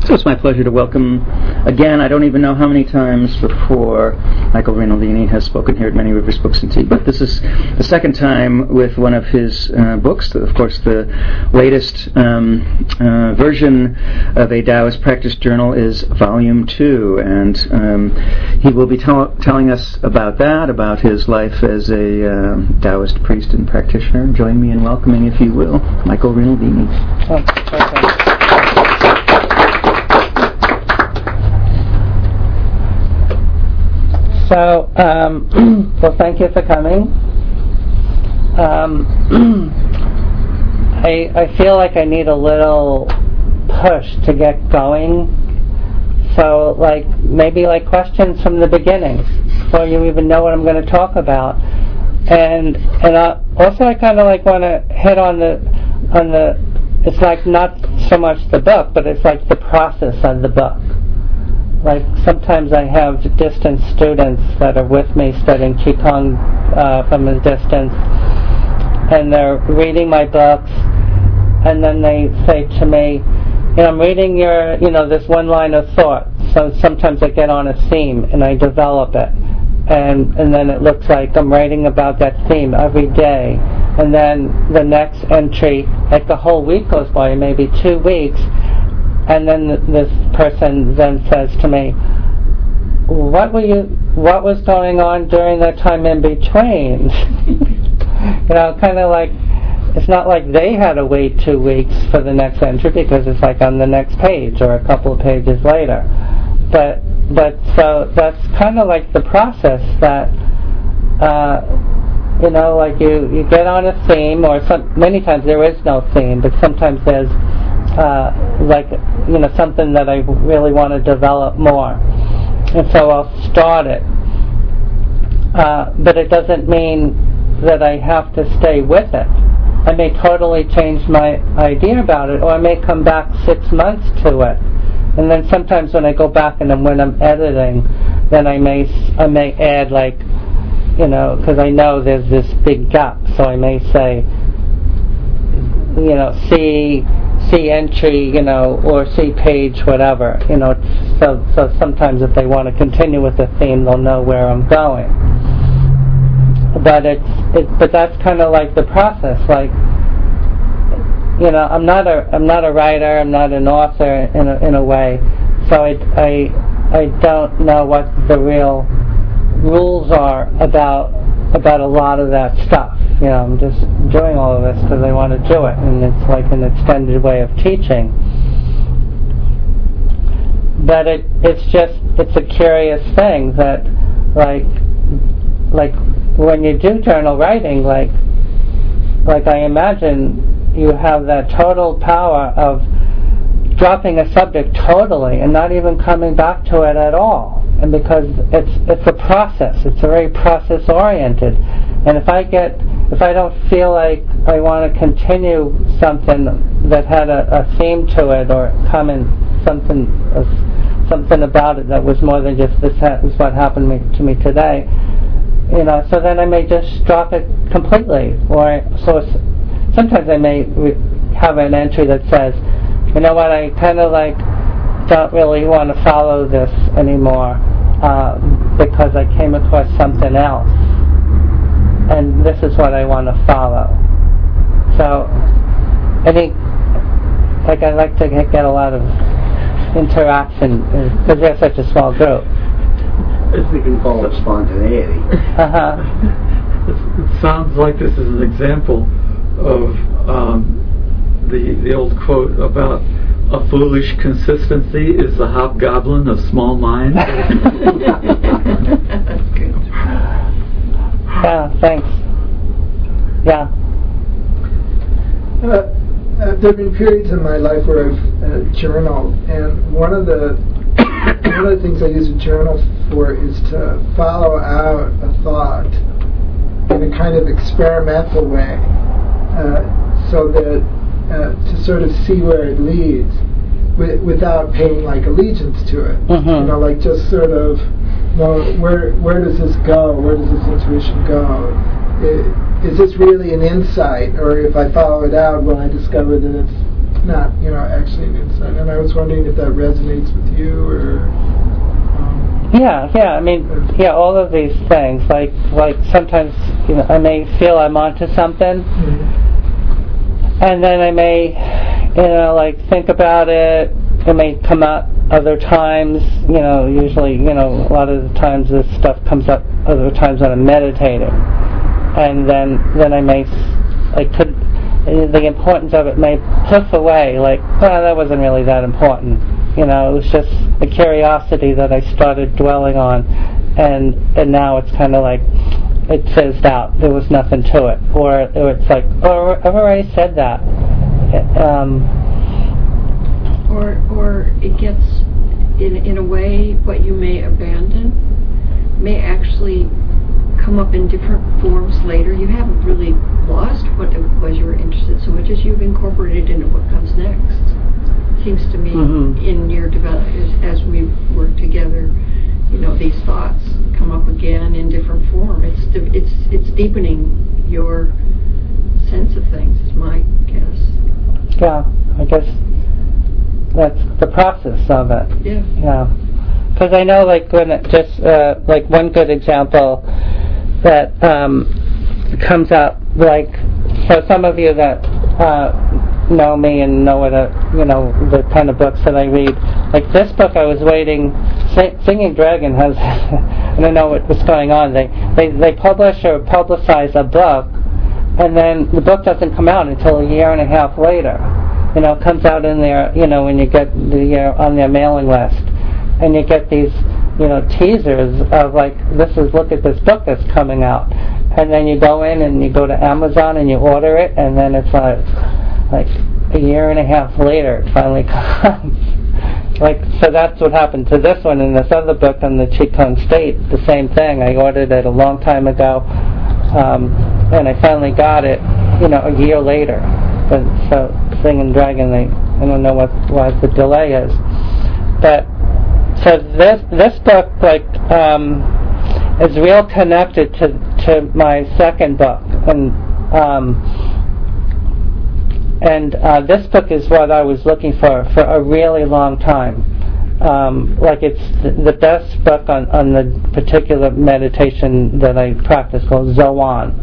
So it's my pleasure to welcome again, I don't even know how many times before, Michael Rinaldini has spoken here at Many Rivers Books and Tea, but this is the second time with one of his books. Of course, the latest version of a Taoist Practice Journal is Volume 2, and he will be telling us about that, about his life as a Taoist priest and practitioner. Join me in welcoming, if you will, Michael Rinaldini. So, well, thank you for coming. I feel like I need a little push to get going. So, maybe questions from the beginning, before you even know what I'm going to talk about. And also I kind of want to hit on the. It's not so much the book, but it's the process of the book. Sometimes I have distant students that are with me studying Qigong from a distance, and they're reading my books, and then they say to me, I'm reading your, this one line of thought. So sometimes I get on a theme and I develop it, and then it looks like I'm writing about that theme every day, and then the next entry, the whole week goes by, maybe 2 weeks. And then this person then says to me, what was going on during that time in between? It's not like they had to wait 2 weeks for the next entry, because it's on the next page or a couple of pages later. But so that's kind of the process that, you get on a theme, or many times there is no theme, but sometimes there's something that I really want to develop more, and so I'll start it. But it doesn't mean that I have to stay with it. I may totally change my idea about it, or I may come back 6 months to it, and then sometimes when I go back and when I'm editing, then I may add because I know there's this big gap, so I may say, see entry, or see page, whatever, so sometimes if they want to continue with the theme, they'll know where I'm going. But but that's kind of the process. I'm not a writer, I'm not an author in a way, so I don't know what the real rules are about a lot of that stuff. I'm just doing all of this because I want to do it, and it's an extended way of teaching. But it's a curious thing that, when you do journal writing, I imagine you have that total power of dropping a subject totally and not even coming back to it at all. And because it's a process, it's very process oriented. And if I don't feel like I want to continue something that had a theme to it, or something about it that was more than just this is what happened to me today, so then I may just drop it completely. Sometimes I may have an entry that says, what, I kind of don't really want to follow this anymore because I came across something else, and this is what I want to follow. So I think I like to get a lot of interaction because they're such a small group. As we can call it spontaneity. It sounds like this is an example of the old quote about a foolish consistency is the hobgoblin of small minds. Yeah, thanks. Yeah. There have been periods in my life where I've journaled, and one of the things I use a journal for is to follow out a thought in a kind of experimental way, so that to sort of see where it leads, without paying allegiance to it. Mm-hmm. Just sort of, where does this go? Where does this intuition go? Is this really an insight, or if I follow it out, will I discover that it's not actually an insight. And I was wondering if that resonates with you, or Yeah. I mean, all of these things. Like sometimes I may feel I'm onto something, and then I may think about it. It may come up other times. Usually a lot of the times this stuff comes up other times when I'm meditating, and then I may the importance of it may puff away. That wasn't really that important. It was just a curiosity that I started dwelling on, and now it's kind of like it fizzed out. There was nothing to it, or it's like, oh, I've already said that. Or it gets, in a way, what you may abandon may actually come up in different forms later. You haven't really lost what it was you were interested in so much as you've incorporated into what comes next. Seems to me in your development, as we work together, these thoughts come up again in different form. It's deepening your sense of things, is my guess. Yeah, I guess that's the process of it. Yeah. Because I know, when it just one good example that comes up, for some of you that know me and know what the kind of books that I read. This book, I was waiting. Singing Dragon has I don't know what was going on. They publish or publicize a book, and then the book doesn't come out until a year and a half later. It comes out in their when you get on their mailing list, and you get these teasers of look at this book that's coming out, and then you go in and you go to Amazon and you order it, and then it's like a year and a half later it finally comes. So that's what happened to this one. And this other book on the Qigong State, the same thing. I ordered it a long time ago, and I finally got it a year later. But so Singing Dragon, I don't know why the delay is. But so this book is real connected to my second book, and this book is what I was looking for a really long time. It's the best book on the particular meditation that I practice, called Zoan.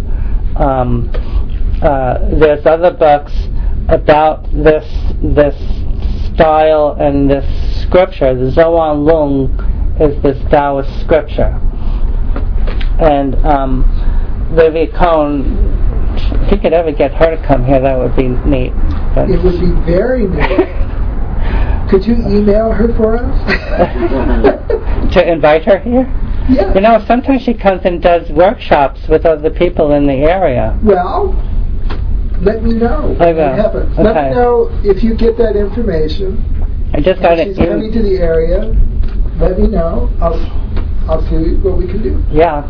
There's other books about this style and this scripture. The Zoan Lung is this Taoist scripture. And Vivi Cohn, if you could ever get her to come here, that would be neat. But it would be very neat. Could you email her for us? To invite her here? Yeah. Sometimes she comes and does workshops with other people in the area. Well, let me know I will. what happens. Okay. Let me know if you get that information. I just got it. She's coming to the area. Let me know. I'll see what we can do. Yeah.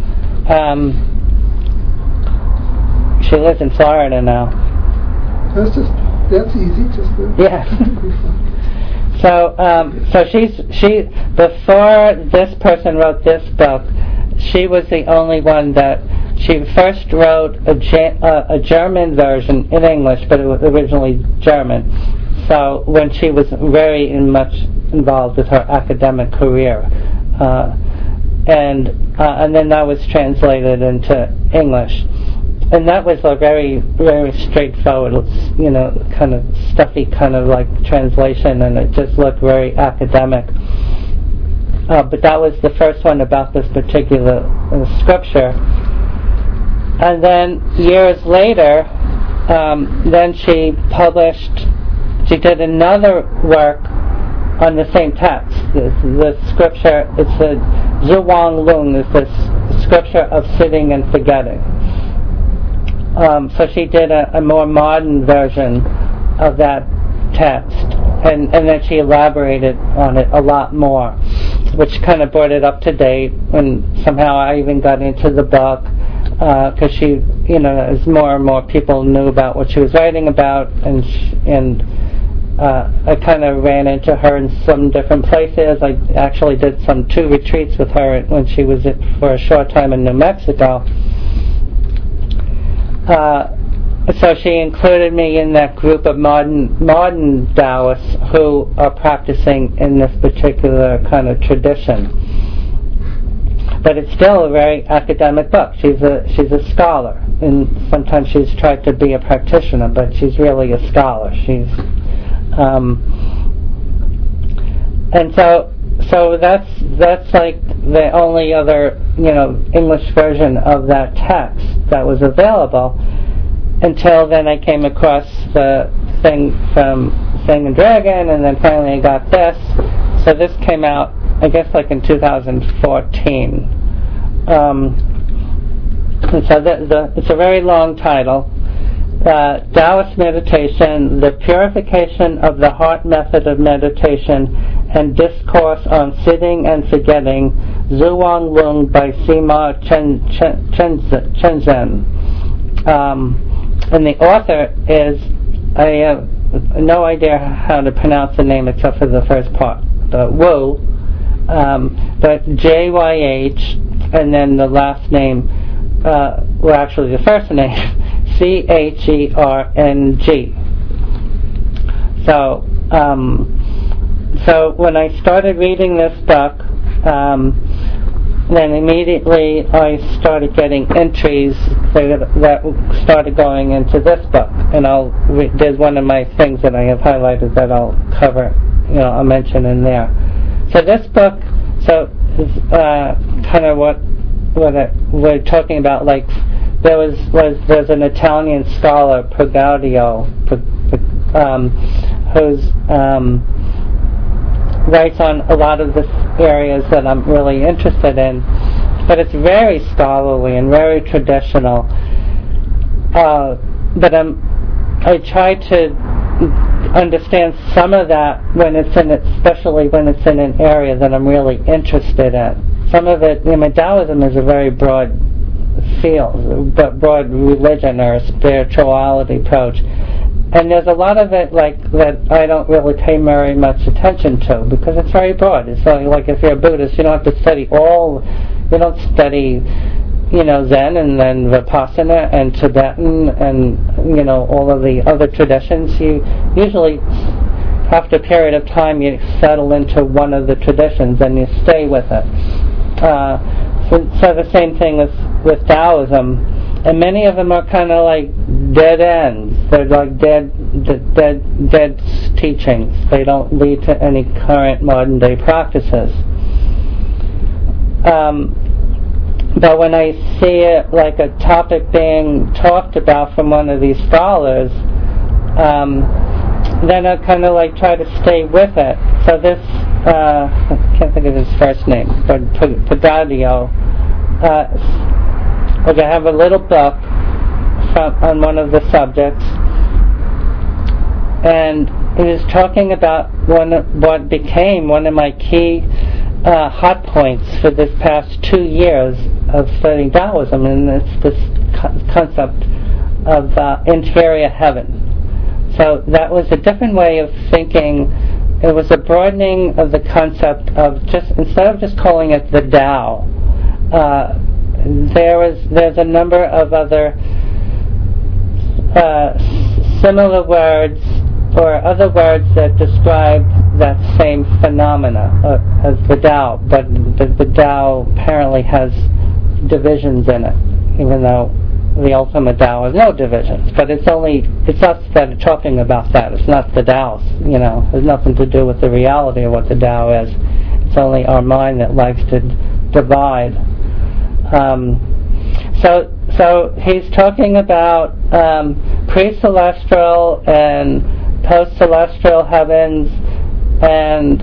She lives in Florida now. That's easy. Yeah. So she before this person wrote this book, she was the only one that she first wrote a German version in English, but it was originally German. So when she was very much involved with her academic career, and then that was translated into English. And that was a very, very straightforward, kind of stuffy kind of translation, and it just looked very academic. But that was the first one about this particular scripture. And then years later, then she did another work on the same text. The scripture, it's the Zhuang Lung, is this scripture of sitting and forgetting. So she did a more modern version of that text, and then she elaborated on it a lot more, which kind of brought it up to date. And somehow I even got into the book because she, as more and more people knew about what she was writing about, and I kind of ran into her in some different places. I actually did 2 retreats with her when she was for a short time in New Mexico. so she included me in that group of modern Taoists who are practicing in this particular kind of tradition. But it's still a very academic book. She's a scholar, and sometimes she's tried to be a practitioner, but she's really a scholar. And so that's like the only other English version of that text that was available. Until then, I came across the thing from Thing and Dragon, and then finally I got this. So this came out, I guess, like in 2014. And so it's a very long title. Taoist Meditation, the Purification of the Heart Method of Meditation, and Discourse on Sitting and Forgetting, Zhuang Lung by Sima Shenzhen. And the author is, I have no idea how to pronounce the name except for the first part, Wu, but Jyh, and then the last name, actually the first name, Cherng. So when I started reading this book, then immediately I started getting entries that started going into this book, and there's one of my things that I have highlighted that I'll cover, I'll mention in there. So this book, is kind of what we're talking about. Like there's an Italian scholar, Pagaudio, who's writes on a lot of the areas that I'm really interested in, but it's very scholarly and very traditional. But I try to understand some of that especially when it's in an area that I'm really interested in. Some of it, Taoism is a very broad field, but broad religion or spirituality approach. And there's a lot of it that I don't really pay very much attention to because it's very broad. It's like if you're a Buddhist, you don't have to study you don't study, Zen and then Vipassana and Tibetan and, all of the other traditions. You usually, after a period of time, you settle into one of the traditions and you stay with it. So the same thing with Taoism. And many of them are kind of like dead ends. They're like dead teachings. They don't lead to any current modern day practices. But when I see it like a topic being talked about from one of these scholars, then I kind of like try to stay with it. So this, I can't think of his first name, but Pagaudio, I have a little book on one of the subjects, and he was talking about what became one of my key hot points for this past 2 years of studying Taoism, and it's this concept of interior heaven. So that was a different way of thinking. It was a broadening of the concept of instead of just calling it the Tao, there's a number of other similar words or other words that describe that same phenomena as the Tao, but the Tao apparently has divisions in it, even though the ultimate Tao has no divisions. But it's us that are talking about that. It's not the Tao. It has nothing to do with the reality of what the Tao is. It's only our mind that likes to divide. So he's talking about pre-celestial and post-celestial heavens, and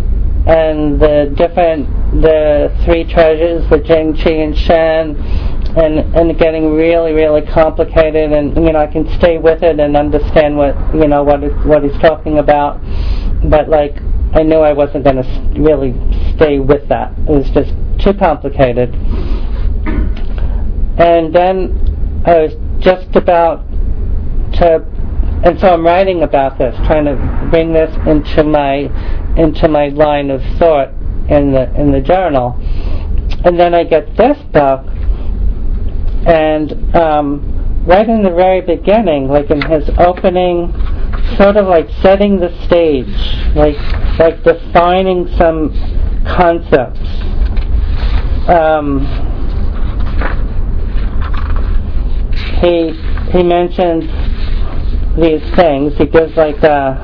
the three treasures, the Jing, Qi, and Shen, and getting really, really complicated. And I can stay with it and understand what he's talking about, but I knew I wasn't going to really stay with that. It was just too complicated. And then I was just about to, and so I'm writing about this, trying to bring this into my line of thought in the journal. And then I get this book, and right in the very beginning, like in his opening, sort of like setting the stage, like defining some concepts. He mentions these things. He gives like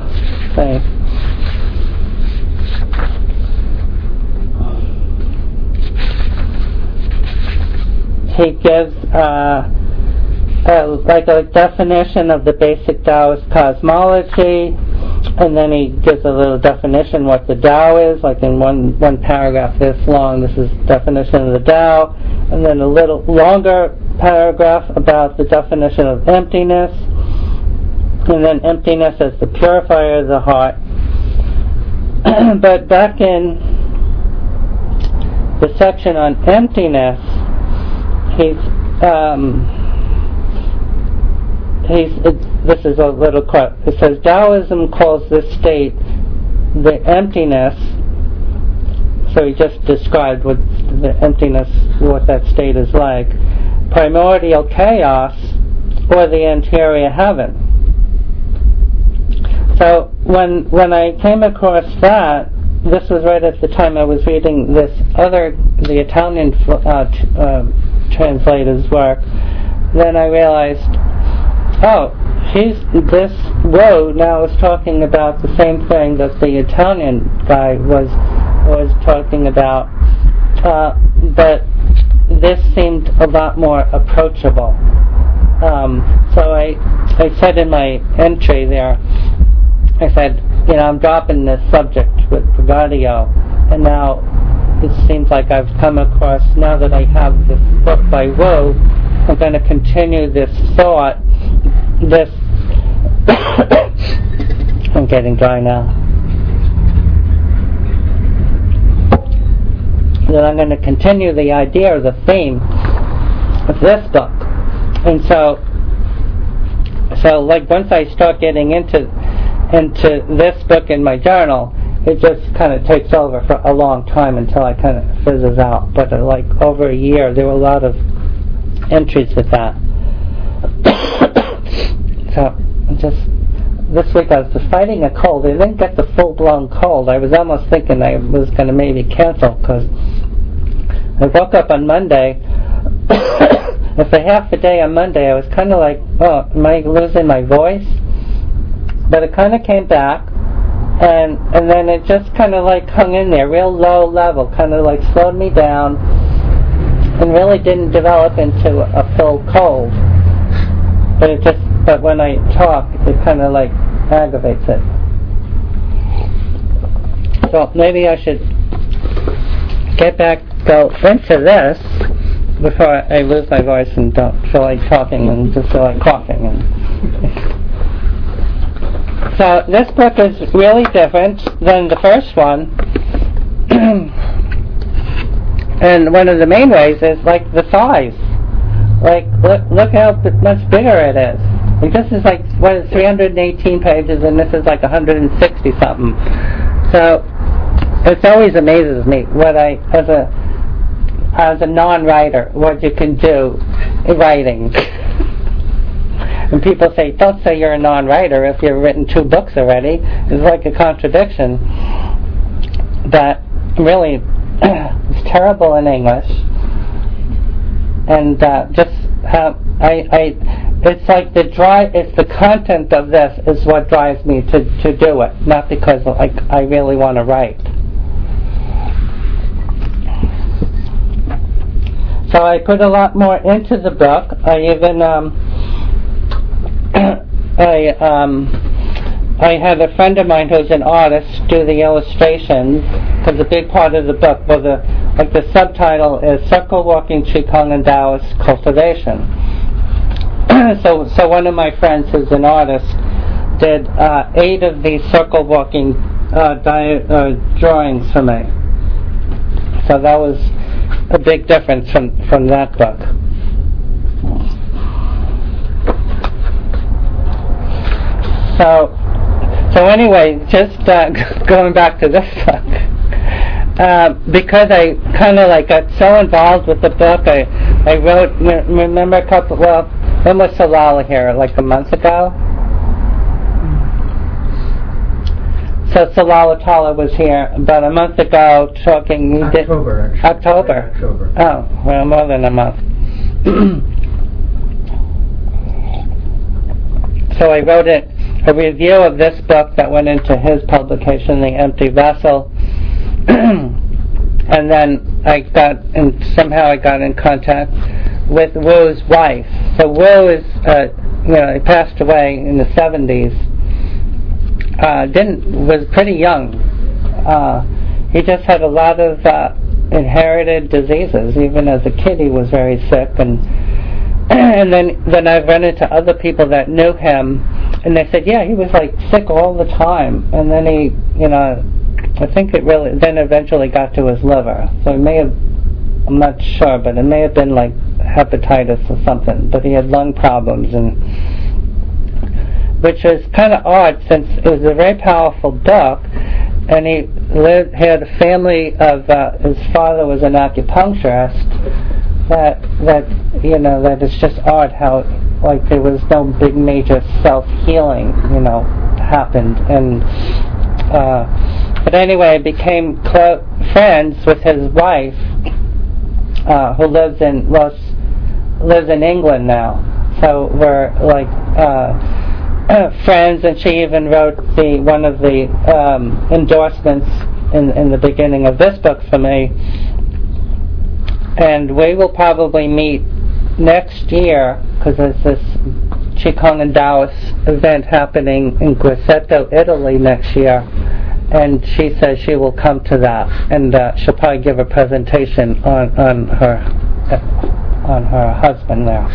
he gives like a definition of the basic Taoist cosmology, and then he gives a little definition what the Tao is, like in one paragraph this long. This is definition of the Tao, and then a little longer paragraph about the definition of emptiness, and then emptiness as the purifier of the heart. But back in the section on emptiness, this is a little quote. It says, Taoism calls this state the emptiness. So he just described what the emptiness, what that state is like. Primordial chaos, or the interior heaven. So when I came across that, this was right at the time I was reading the Italian translator's work. Then I realized, this Wu now is talking about the same thing that the Italian guy was talking about, but this seemed a lot more approachable. So I said in my entry there, I said, I'm dropping this subject with Pagadio, and now it seems like I've come across, now that I have this book by Wu, I'm going to continue this thought, I'm getting dry now. That I'm going to continue the idea or the theme of this book. And so like once I start getting into this book in my journal, it just kind of takes over for a long time until I kind of fizzes out. But like over a year, there were a lot of entries with that. So just this week I was just fighting a cold. I didn't get the full-blown cold. I was almost thinking I was going to maybe cancel, because I woke up on Monday. And for half a day on Monday, I was kind of like, am I losing my voice? But it kind of came back, and then it just kind of like hung in there, real low level, kind of like slowed me down, and really didn't develop into a full cold. But when I talk, it kind of like aggravates it. So maybe I should go into this before I lose my voice and don't feel like talking and just feel like coughing. So this book is really different than the first one. And one of the main ways is like the size. Like look how much bigger it is. Like this is like 318 pages, and this is like 160 something. So it always amazes me what as a non-writer, what you can do in writing. And people say, don't say you're a non-writer if you've written 2 books already. It's like a contradiction. But really, it's terrible in English. And just how it's like it's the content of this is what drives me to do it, not because I really want to write. So I put a lot more into the book. I even I had a friend of mine who's an artist do the illustrations, because a big part of the book, the subtitle is Circle Walking, Qigong, and Taoist Cultivation. So one of my friends who's an artist did 8 of these circle walking drawings for me. So that was a big difference from that book. So anyway, just going back to this book, because I kind of got so involved with the book, I wrote, remember When was Salala here? Like a month ago? So Salala Tala was here about a month ago talking... October, actually. October? Yeah, October. Oh, well, more than a month. So I wrote a review of this book that went into his publication, The Empty Vessel. And then somehow I got in contact with Wu's wife. So Wu is, he passed away in the 70s. Was pretty young. He just had a lot of inherited diseases. Even as a kid, he was very sick, and then I've run into other people that knew him, and they said, yeah, he was like sick all the time, and then he, I think it really then eventually got to his liver. So it may have, I'm not sure, but it may have been like hepatitis or something. But he had lung problems, and which is kind of odd since it was a very powerful book, and he had a family of his father was an acupuncturist. That it's just odd how like there was no big major self-healing happened, and but anyway I became friends with his wife who lives in England now, so we're like friends, and she even wrote one of the endorsements in the beginning of this book for me. And we will probably meet next year because there's this Qigong and Taoist event happening in Grosseto, Italy next year, and she says she will come to that, and she'll probably give a presentation on her husband there.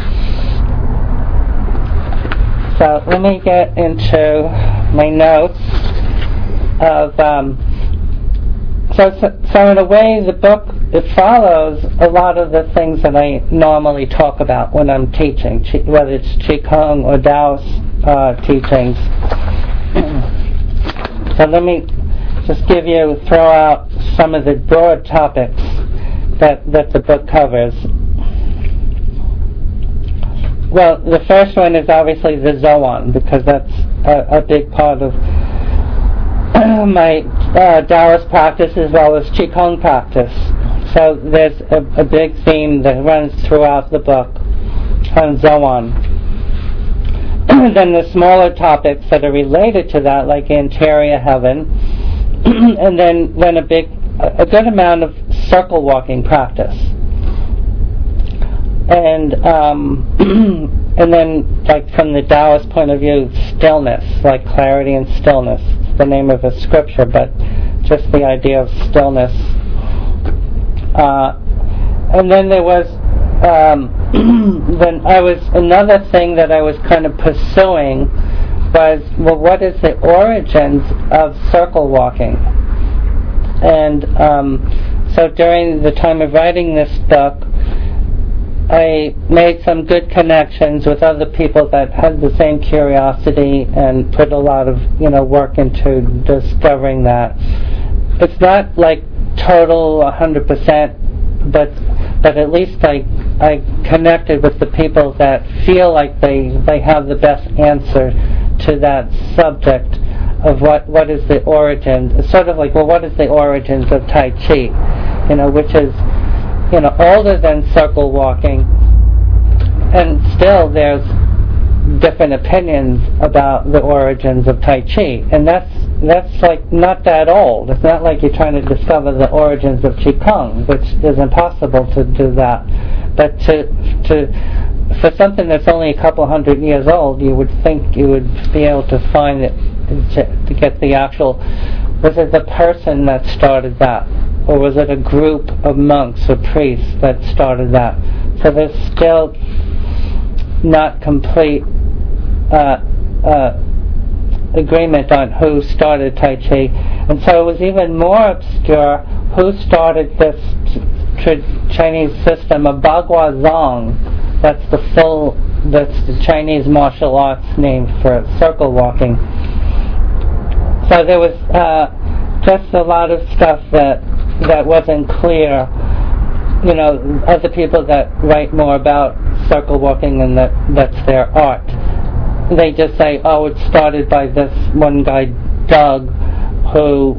So let me get into my notes of so in a way the book, it follows a lot of the things that I normally talk about when I'm teaching, whether it's Qigong or Taoist teachings. So let me just throw out some of the broad topics that the book covers. Well, the first one is obviously the Zoan, because that's a big part of my Taoist practice as well as Qigong practice. So there's a big theme that runs throughout the book on Zoan. Then the smaller topics that are related to that, like anterior heaven, and then a good amount of circle walking practice. And then, like from the Taoist point of view, stillness, like clarity and stillness. It's the name of a scripture, but just the idea of stillness. And then there was another thing that I was kind of pursuing was, well, what is the origins of circle walking? And so during the time of writing this book, I made some good connections with other people that had the same curiosity and put a lot of work into discovering that. It's not like total 100%, but at least I connected with the people that feel like they have the best answer to that subject of what is the origin. It's sort of like, well, what is the origins of Tai Chi? Which is older than circle walking, and still there's different opinions about the origins of Tai Chi, and that's like not that old. It's not like you're trying to discover the origins of Qigong, which is impossible to do that. But for something that's only a couple hundred years old, you would think you would be able to find it, to get the actual, was it the person that started that? Or was it a group of monks or priests that started that? So there's still not complete agreement on who started Tai Chi. And so it was even more obscure who started this Chinese system of Bagua Zhang. That's the Chinese martial arts name for circle walking. So there was just a lot of stuff that wasn't clear. Other people that write more about circle walking and that's their art. They just say, oh, it started by this one guy, Doug, who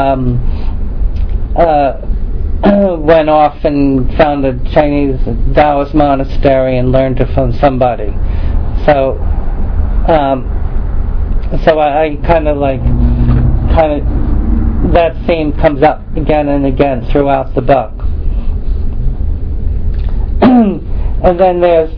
went off and found a Chinese Taoist monastery and learned it from somebody. So I kind of that theme comes up again and again throughout the book. And then there's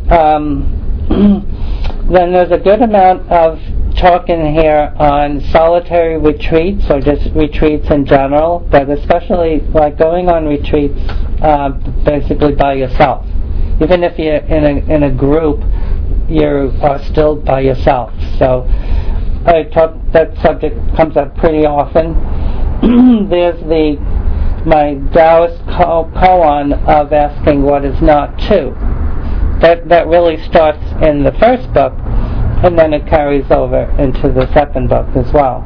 a good amount of talk in here on solitary retreats or just retreats in general, but especially like going on retreats basically by yourself. Even if you're in a group, you are still by yourself. So that subject comes up pretty often. There's my Taoist koan of asking what is not two. That really starts in the first book, and then it carries over into the second book as well.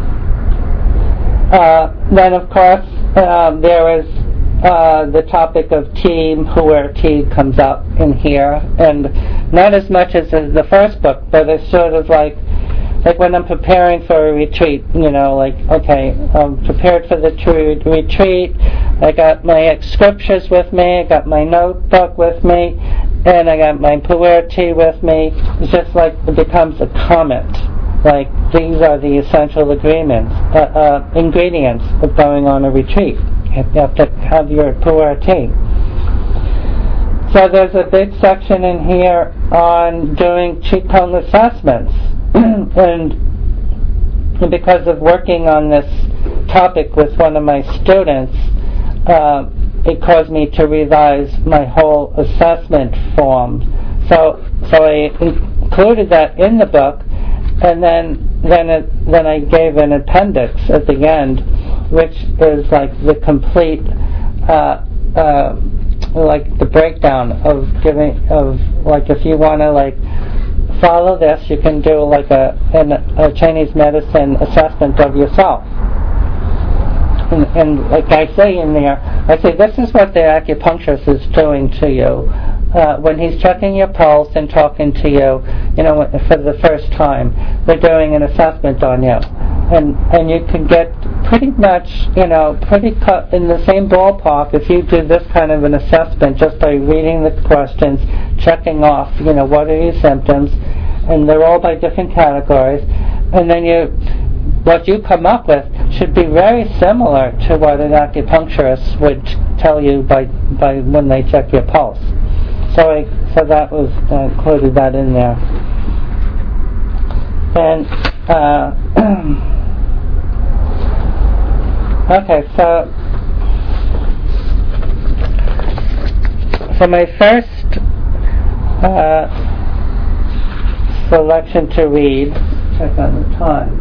Then, of course, there is the topic of tea, where tea comes up in here, and not as much as in the first book, but it's sort of like when I'm preparing for a retreat, okay, I'm prepared for the retreat, I got my scriptures with me, I got my notebook with me, and I got my pu'er tea with me. It's just like it becomes a comment. Like, these are the essential ingredients of going on a retreat. You have to have your pu'er tea. So there's a big section in here on doing Qigong assessments. And because of working on this topic with one of my students, it caused me to revise my whole assessment form. So I included that in the book, and then I gave an appendix at the end, which is like the complete, like the breakdown of if you want to follow this, you can do like a Chinese medicine assessment of yourself. And like I say in there, I say this is what the acupuncturist is doing to you when he's checking your pulse and talking to you, for the first time. They're doing an assessment on you, and you can get pretty much, pretty cut in the same ballpark if you do this kind of an assessment just by reading the questions, checking off, what are your symptoms, and they're all by different categories, and then what you come up with should be very similar to what an acupuncturist would tell you by when they check your pulse. So that was included that in there. And okay, so my first selection to read, check on the time,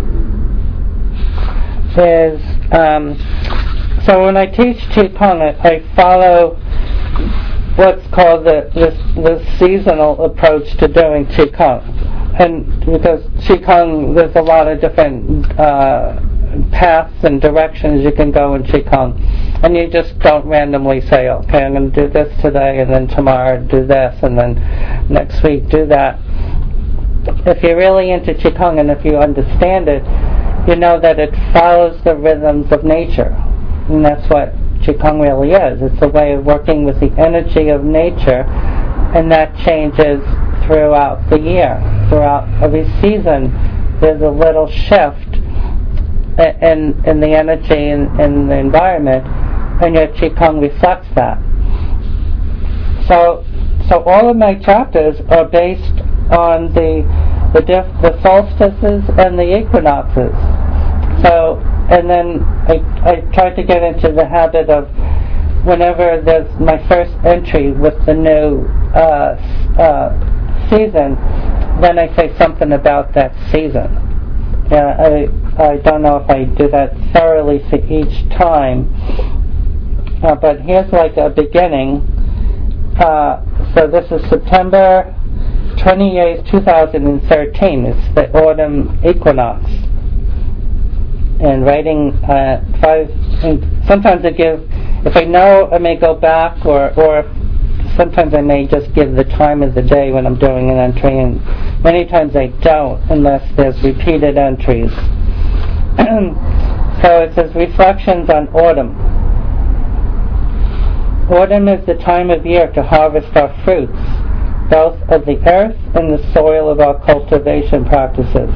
is so when I teach Qigong, I follow what's called the seasonal approach to doing Qigong, and because Qigong, there's a lot of different paths and directions you can go in Qigong, and you just don't randomly say, okay, I'm going to do this today, and then tomorrow do this, and then next week do that. If you're really into Qigong and if you understand it, you know that it follows the rhythms of nature. And that's what Qigong really is. It's a way of working with the energy of nature, and that changes throughout the year. Throughout every season, there's a little shift in the energy in the environment, and your Qigong reflects that. So all of my chapters are based on the solstices and the equinoxes. So, and then I try to get into the habit of whenever there's my first entry with the new season, then I say something about that season. I don't know if I do that thoroughly for each time, but here's like a beginning. So this is September 28th, 2013. It's the autumn equinox. And writing 5, and sometimes I give, if I know I may go back, or sometimes I may just give the time of the day when I'm doing an entry, and many times I don't unless there's repeated entries. So it says reflections on autumn. Autumn is the time of year to harvest our fruits, both of the earth and the soil of our cultivation practices.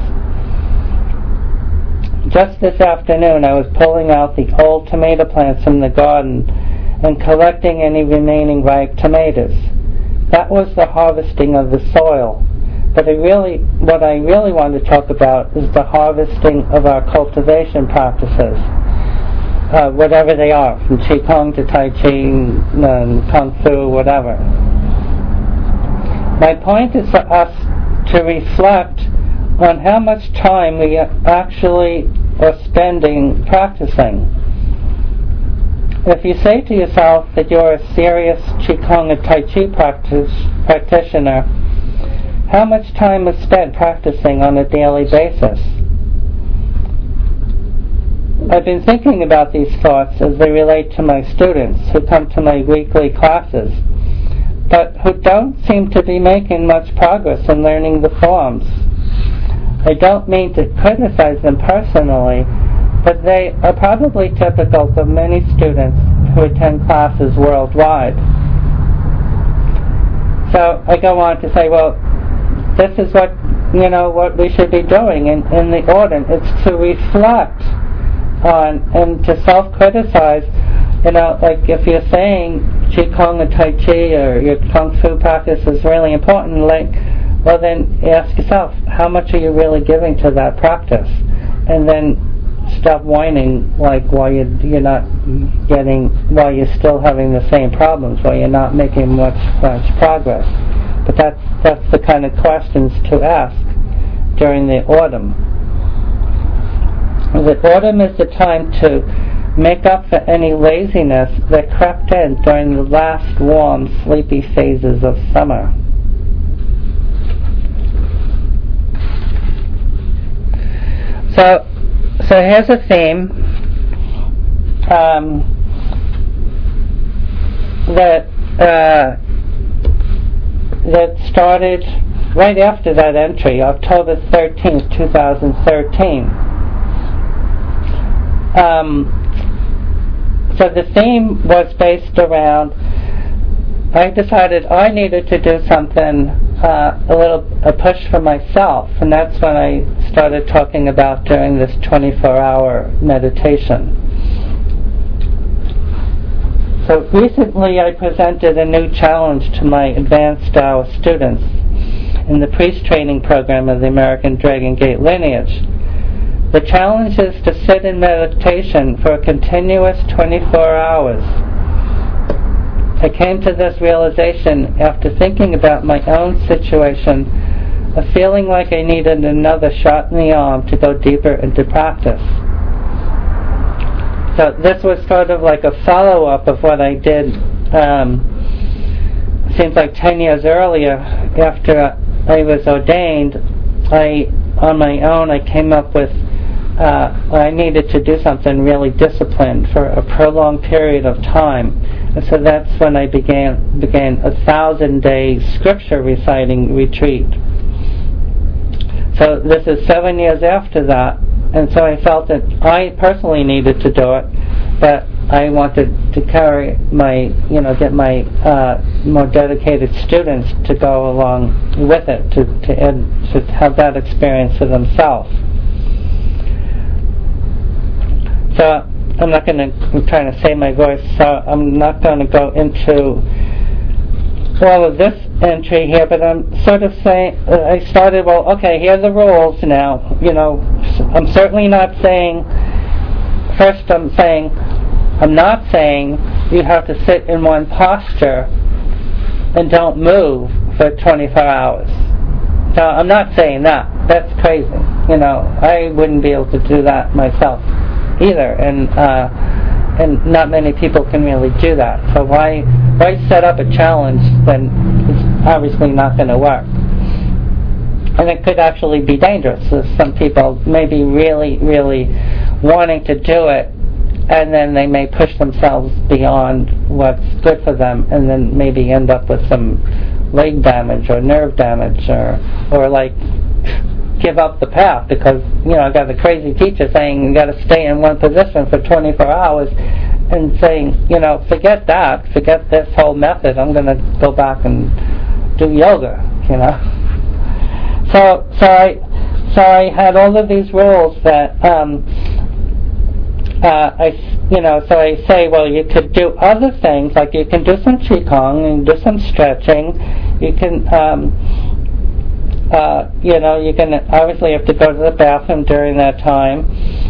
Just this afternoon I was pulling out the old tomato plants from the garden and collecting any remaining ripe tomatoes. That was the harvesting of the soil. But what I really want to talk about is the harvesting of our cultivation practices, whatever they are, from Qigong to Tai Chi, Kung Fu, whatever. My point is for us to reflect on how much time we actually are spending practicing. If you say to yourself that you're a serious Qigong or Tai Chi practitioner, how much time is spent practicing on a daily basis? I've been thinking about these thoughts as they relate to my students who come to my weekly classes, but who don't seem to be making much progress in learning the forms. I don't mean to criticize them personally, but they are probably typical of many students who attend classes worldwide. So I go on to say, well, this is what we should be doing in the autumn. It's to reflect on and to self-criticize. Like if you're saying Qigong or Tai Chi or your Kung Fu practice is really important, well then ask yourself, how much are you really giving to that practice? And then stop whining why you're still having the same problems, why you're not making much progress. But that's the kind of questions to ask during the autumn. The autumn is the time to make up for any laziness that crept in during the last warm, sleepy phases of summer. So here's a theme that started right after that entry, October 13th, 2013. So the theme was based around, I decided I needed to do something, a push for myself, and that's when I started talking about doing this 24-hour meditation. So recently I presented a new challenge to my advanced Taoist students in the priest training program of the American Dragon Gate lineage. The challenge is to sit in meditation for a continuous 24 hours. I came to this realization after thinking about my own situation, of feeling like I needed another shot in the arm to go deeper into practice. So this was sort of like a follow-up of what I did, seems like 10 years earlier, after I was ordained. On my own, I came up with I needed to do something really disciplined for a prolonged period of time. And so that's when I began a 1,000-day scripture reciting retreat. So this is 7 years after that, and so I felt that I personally needed to do it, but I wanted to carry get my more dedicated students to go along with it, to have that experience for themselves. So I'm trying to save my voice, so I'm not going to go into all of this entry here, but I'm sort of saying, I started, well, okay, here are the rules now. I'm certainly not saying, first I'm not saying you have to sit in one posture and don't move for 24 hours. So I'm not saying that. That's crazy. I wouldn't be able to do that myself either, and not many people can really do that. So why set up a challenge when it's obviously not going to work? And it could actually be dangerous. So some people may be really, really wanting to do it, and then they may push themselves beyond what's good for them, and then maybe end up with some leg damage or nerve damage, or like give up the path because I got a crazy teacher saying you got to stay in one position for 24 hours, and saying forget that, forget this whole method. I'm going to go back and do yoga. So I had all of these rules that so I say, well, you could do other things, like you can do some qigong and do some stretching. You can, you can obviously have to go to the bathroom during that time.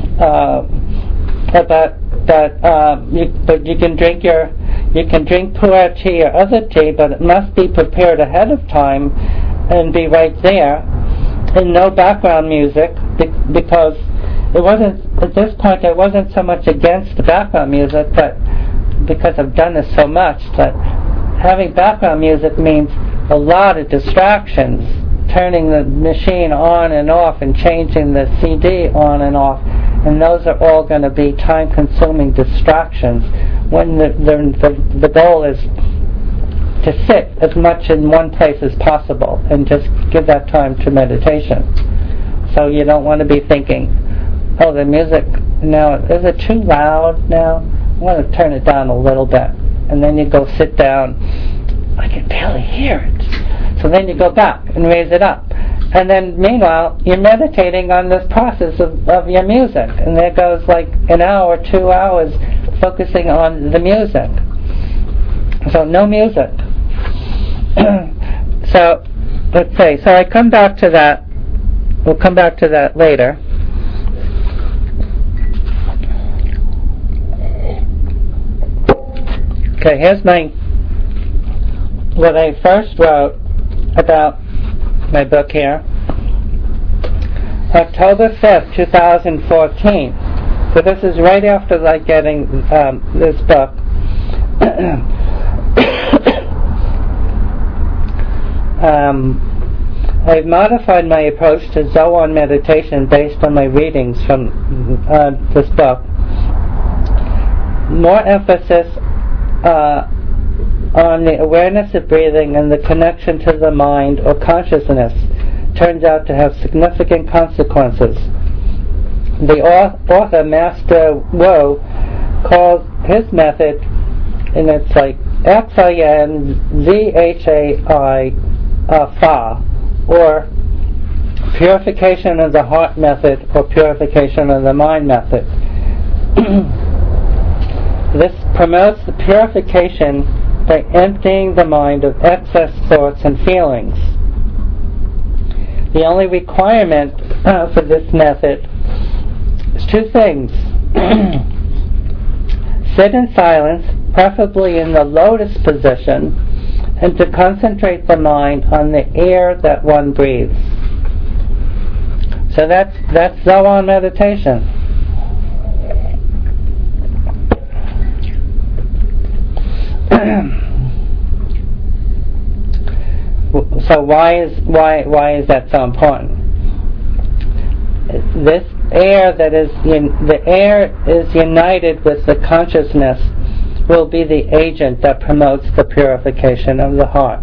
But you can drink pu'er tea or other tea, but it must be prepared ahead of time and be right there, and no background music, because it wasn't, at this point, I wasn't so much against the background music, but because I've done this so much, that having background music means a lot of distractions, turning the machine on and off and changing the CD on and off, and those are all going to be time-consuming distractions when the goal is to sit as much in one place as possible and just give that time to meditation. So you don't want to be thinking, oh, the music now, is it too loud now? I want to turn it down a little bit. And then you go sit down, I can barely hear it. So then you go back and raise it up. And then meanwhile, you're meditating on this process of your music. And there goes like an hour, 2 hours focusing on the music. So no music. So, let's say, so I come back to that. We'll come back to that later. Okay, here's what I first wrote about my book here. October 5th, 2014. So this is right after getting this book. I've modified my approach to Zoan meditation based on my readings from this book. More emphasis on the awareness of breathing and the connection to the mind or consciousness turns out to have significant consequences. The author, Master Wu, calls his method, and it's like XINZHAI Fa, or purification of the heart method or purification of the mind method. This promotes the purification by emptying the mind of excess thoughts and feelings. The only requirement for this method is two things. Sit in silence, preferably in the lotus position, and to concentrate the mind on the air that one breathes. So that's Zoan meditation. So why is that so important? This air the air is united with the consciousness will be the agent that promotes the purification of the heart.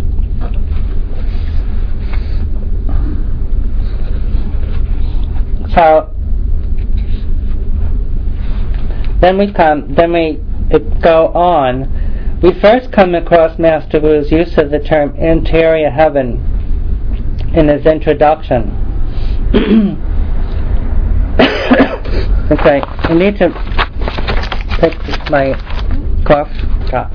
So then we go on. We first come across Master Wu's use of the term interior heaven in his introduction. Okay, I need to pick my cough drop.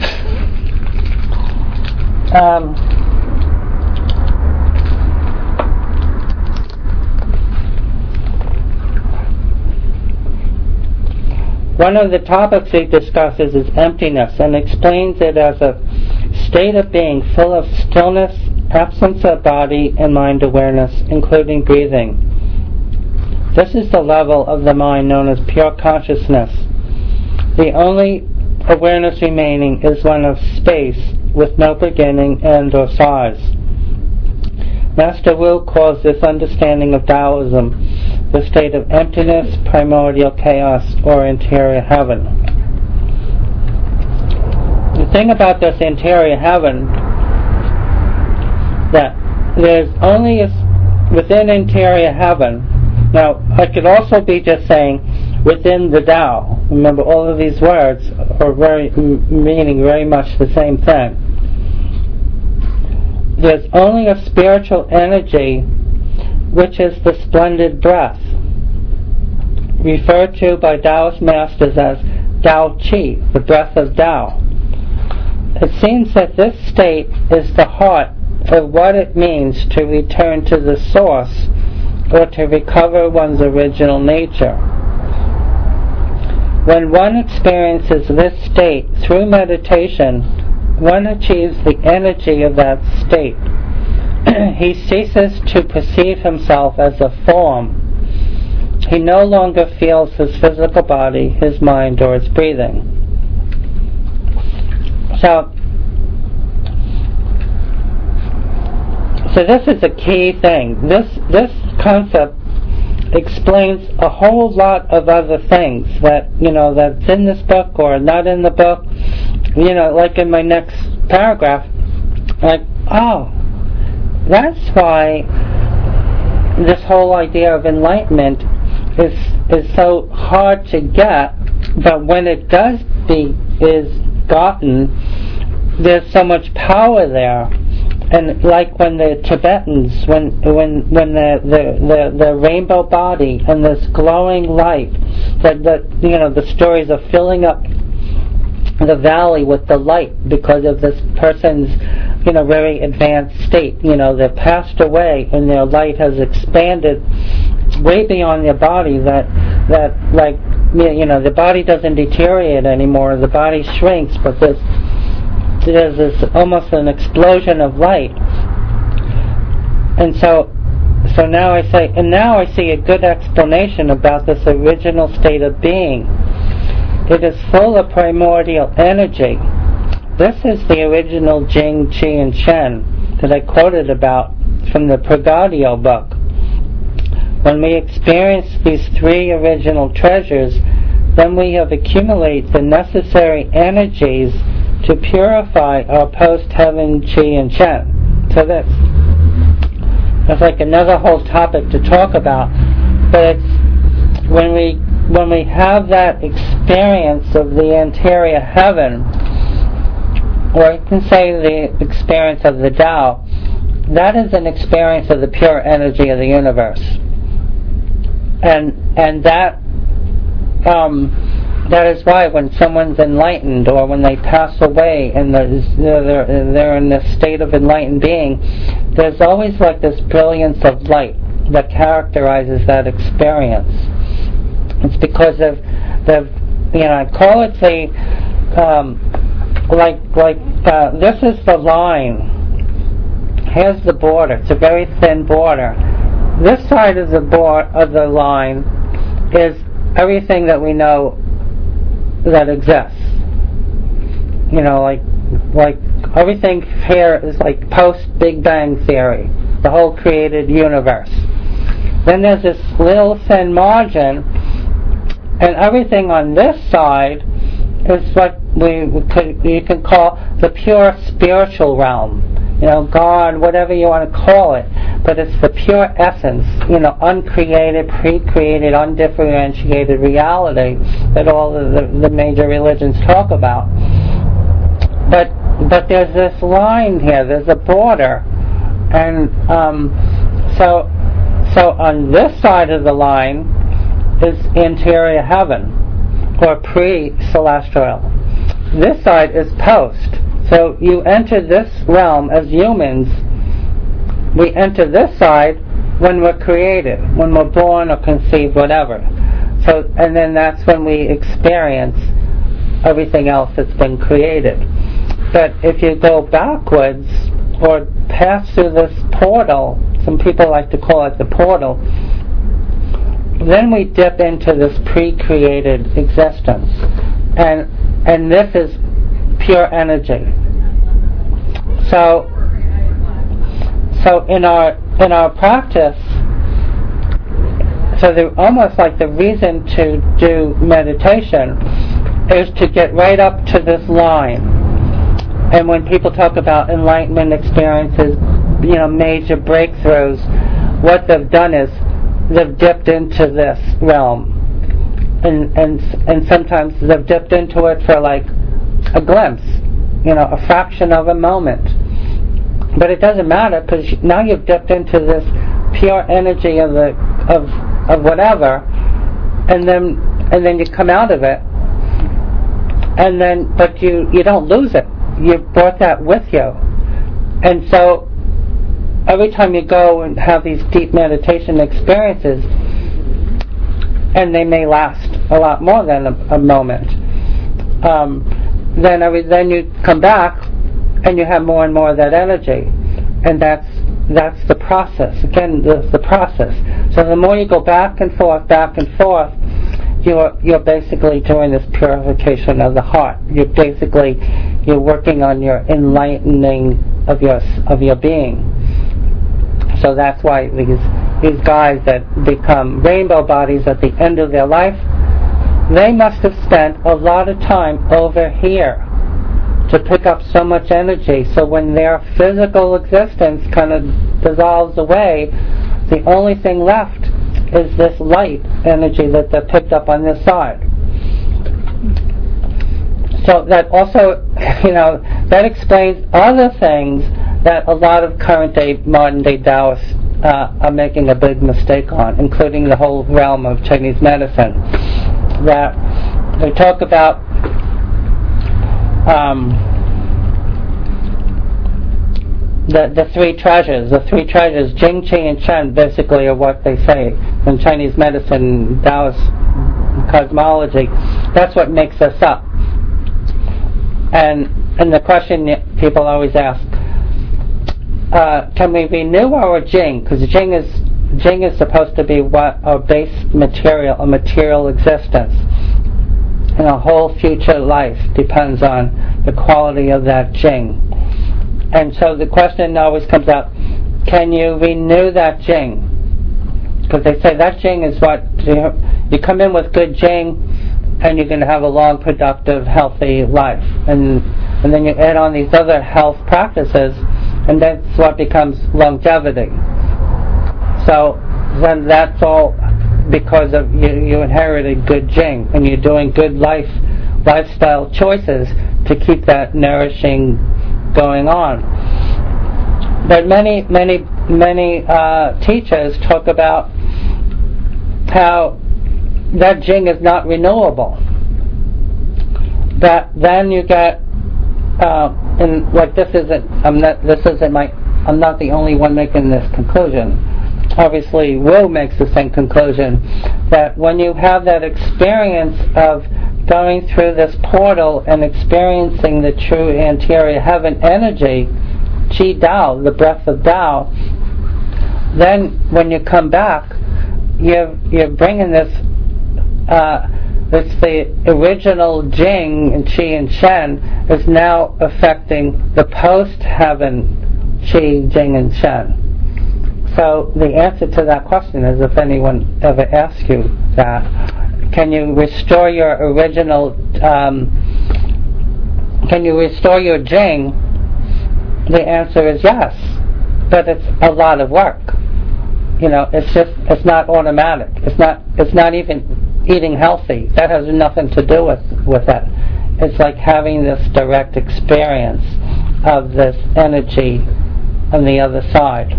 One of the topics he discusses is emptiness and explains it as a state of being full of stillness, absence of body and mind awareness, including breathing. This is the level of the mind known as pure consciousness. The only awareness remaining is one of space with no beginning, end, or size. Master Wu calls this understanding of Taoism the state of emptiness, primordial chaos, or interior heaven. thing about this interior heaven, that there's only within interior heaven. Now, I could also be just saying within the Tao. Remember, all of these words are meaning very much the same thing. There's only a spiritual energy, which is the splendid breath, referred to by Taoist masters as Tao Chi, the breath of Tao. It seems that this state is the heart of what it means to return to the source, or to recover one's original nature. When one experiences this state through meditation, one achieves the energy of that state. He ceases to perceive himself as a form. He no longer feels his physical body, his mind, or his breathing. So this is a key thing. This concept explains a whole lot of other things that, that's in this book or not in the book. Like in my next paragraph, like, oh, that's why this whole idea of enlightenment is so hard to get, but when it is gotten, there's so much power there. And like when the Tibetans, when the rainbow body and this glowing light, the stories of filling up the valley with the light because of this person's, very advanced state. They've passed away and their light has expanded way beyond their body. The body doesn't deteriorate anymore. The body shrinks, but there's this almost an explosion of light. And so now I see a good explanation about this original state of being. It is full of primordial energy. This is the original Jing, Qi, and Shen that I quoted about from the Pragadio book. When we experience these three original treasures, then we have accumulated the necessary energies to purify our post-heaven Qi and Shen. So that's like another whole topic to talk about. But it's when we have that experience of the interior heaven, or you can say the experience of the Tao, that is an experience of the pure energy of the universe. And that is why when someone's enlightened, or when they pass away and they're in this state of enlightened being, there's always like this brilliance of light that characterizes that experience. It's because of I call it this is the line. Here's the border. It's a very thin border. This side of the line is everything that we know that exists. Like everything here is like post Big Bang Theory, the whole created universe. Then there's this little thin margin, and everything on this side is what you can call the pure spiritual realm. God, whatever you want to call it, but it's the pure essence, uncreated, pre-created, undifferentiated reality that all the major religions talk about. But there's this line here, there's a border, and so on this side of the line is interior heaven, or pre-celestial. This side is post. So you enter this realm as humans. We enter this side when we're created, when we're born or conceived, whatever. So, and then that's when we experience everything else that's been created. But if you go backwards or pass through this portal, some people like to call it the portal, then we dip into this pre-created existence, and this is pure energy. So in our practice, almost like the reason to do meditation is to get right up to this line. And when people talk about enlightenment experiences, major breakthroughs, what they've done is they've dipped into this realm, and sometimes they've dipped into it for like a glimpse, a fraction of a moment. But it doesn't matter, because now you've dipped into this pure energy of whatever, and then you come out of it, but you don't lose it. You brought that with you, and so every time you go and have these deep meditation experiences, and they may last a lot more than a moment, then you come back and you have more and more of that energy, and that's the process. Again, the process. So the more you go back and forth, you're basically doing this purification of the heart. You're working on your enlightening of your being. So that's why these guys that become rainbow bodies at the end of their life, they must have spent a lot of time over here to pick up so much energy. So when their physical existence kind of dissolves away, the only thing left is this light energy that they picked up on this side. So that also, that explains other things that a lot of modern day Taoists are making a big mistake on, including the whole realm of Chinese medicine. That they talk about the three treasures. The three treasures, Jing, Qi, and Shen, basically are what they say in Chinese medicine, Taoist cosmology. That's what makes us up. And the question people always ask, can we renew our Jing? Because Jing is supposed to be what our base material, a material existence. And our whole future life depends on the quality of that Jing. And so the question always comes up, can you renew that Jing? Because they say that Jing is what, you come in with good Jing, and you're going to have a long, productive, healthy life. And then you add on these other health practices, and that's what becomes longevity. So then that's all because of you inherited good Jing, and you're doing good lifestyle choices to keep that nourishing going on. But many teachers talk about how that Jing is not renewable. That then you get, and like I'm not the only one making this conclusion. Obviously, Wu makes the same conclusion, that when you have that experience of going through this portal and experiencing the true anterior heaven energy, Qi Dao, the breath of Dao, then when you come back, you're bringing this, it's the original Jing and Qi and Shen is now affecting the post-heaven Qi, Jing, and Shen. So the answer to that question is, if anyone ever asks you that, can you restore your original, can you restore your Jing? The answer is yes, but it's a lot of work. It's not automatic. It's not even eating healthy. That has nothing to do with it. It's like having this direct experience of this energy on the other side.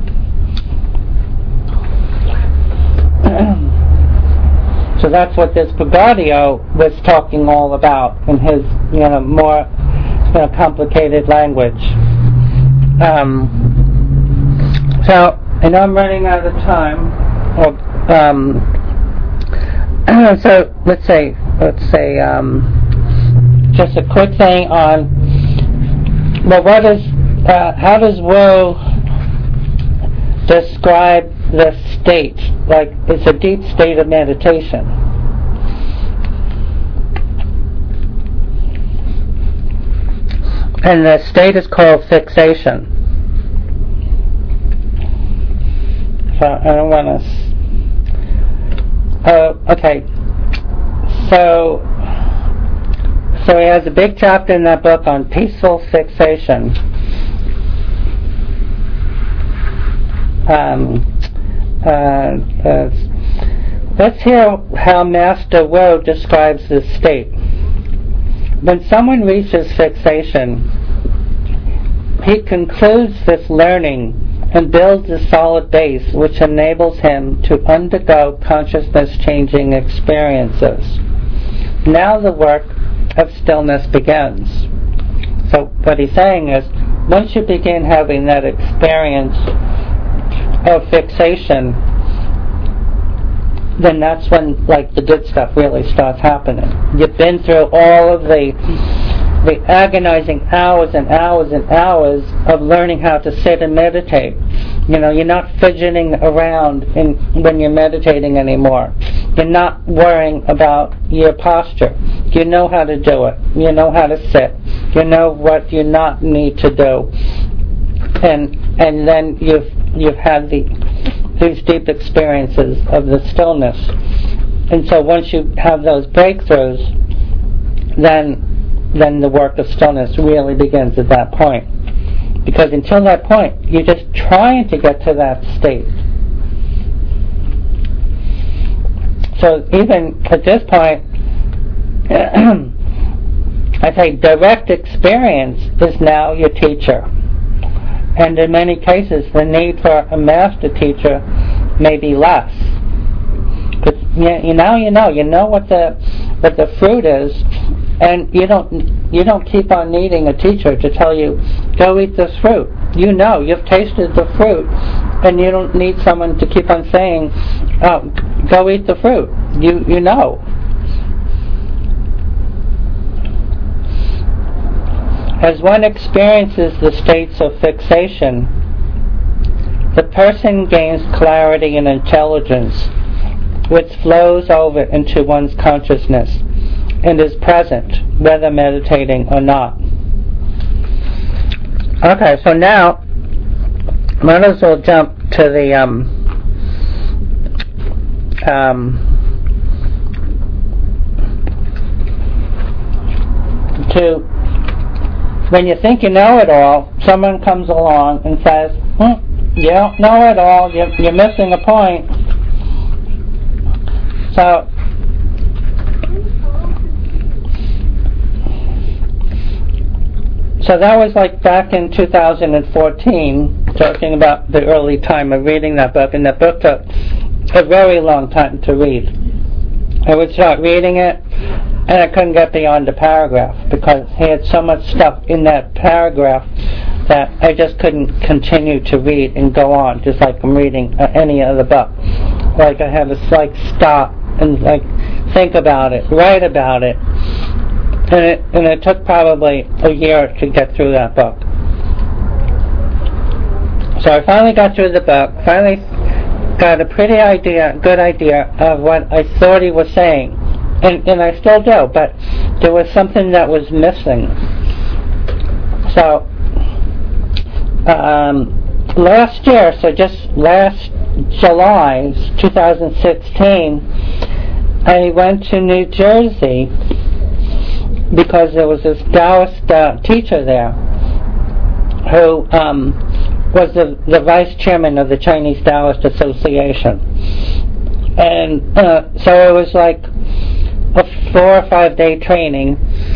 So that's what this Pugadio was talking all about in his, more complicated language. So I know I'm running out of time. So let's say, just a quick thing on, how does Wu describe the state? Like, it's a deep state of meditation. And the state is called fixation. So I don't want to. Okay. So So he has a big chapter in that book on peaceful fixation. Let's hear how Master Wu describes this state. When someone reaches fixation, he concludes this learning and builds a solid base which enables him to undergo consciousness-changing experiences. Now the work of stillness begins. So what he's saying is, once you begin having that experience of fixation, then that's when, like, the good stuff really starts happening. You've been through all of the agonizing hours and hours and hours of learning how to sit and meditate. You know, you're not fidgeting around when you're meditating anymore. You're not worrying about your posture. You know how to do it. You know how to sit. You know what you not need to do. And then you've had these deep experiences of the stillness. And so once you have those breakthroughs, then the work of stillness really begins at that point. Because until that point, you're just trying to get to that state. So even at this point, I say direct experience is now your teacher. And in many cases, the need for a master teacher may be less. Because you know what the fruit is, and you don't keep on needing a teacher to tell you, go eat this fruit. You know, you've tasted the fruit, and you don't need someone to keep on saying, oh, go eat the fruit. You know. As one experiences the states of fixation, the person gains clarity and intelligence, which flows over into one's consciousness and is present, whether meditating or not. Okay, so now, might as well jump to the when you think you know it all, someone comes along and says, you don't know it all, you're missing a point. So that was like back in 2014, talking about the early time of reading that book, and that book took a very long time to read. I would start reading it, and I couldn't get beyond a paragraph because he had so much stuff in that paragraph that I just couldn't continue to read and go on, just like I'm reading any other book. Like I had to stop and think about it, write about it, and it took probably a year to get through that book. So I finally got through the book, finally got a good idea of what I thought he was saying. And I still do, but there was something that was missing. So, last year, so just last July, 2016, I went to New Jersey because there was this Taoist teacher there who was the vice chairman of the Chinese Taoist Association. And so it was like a 4 or 5 day training,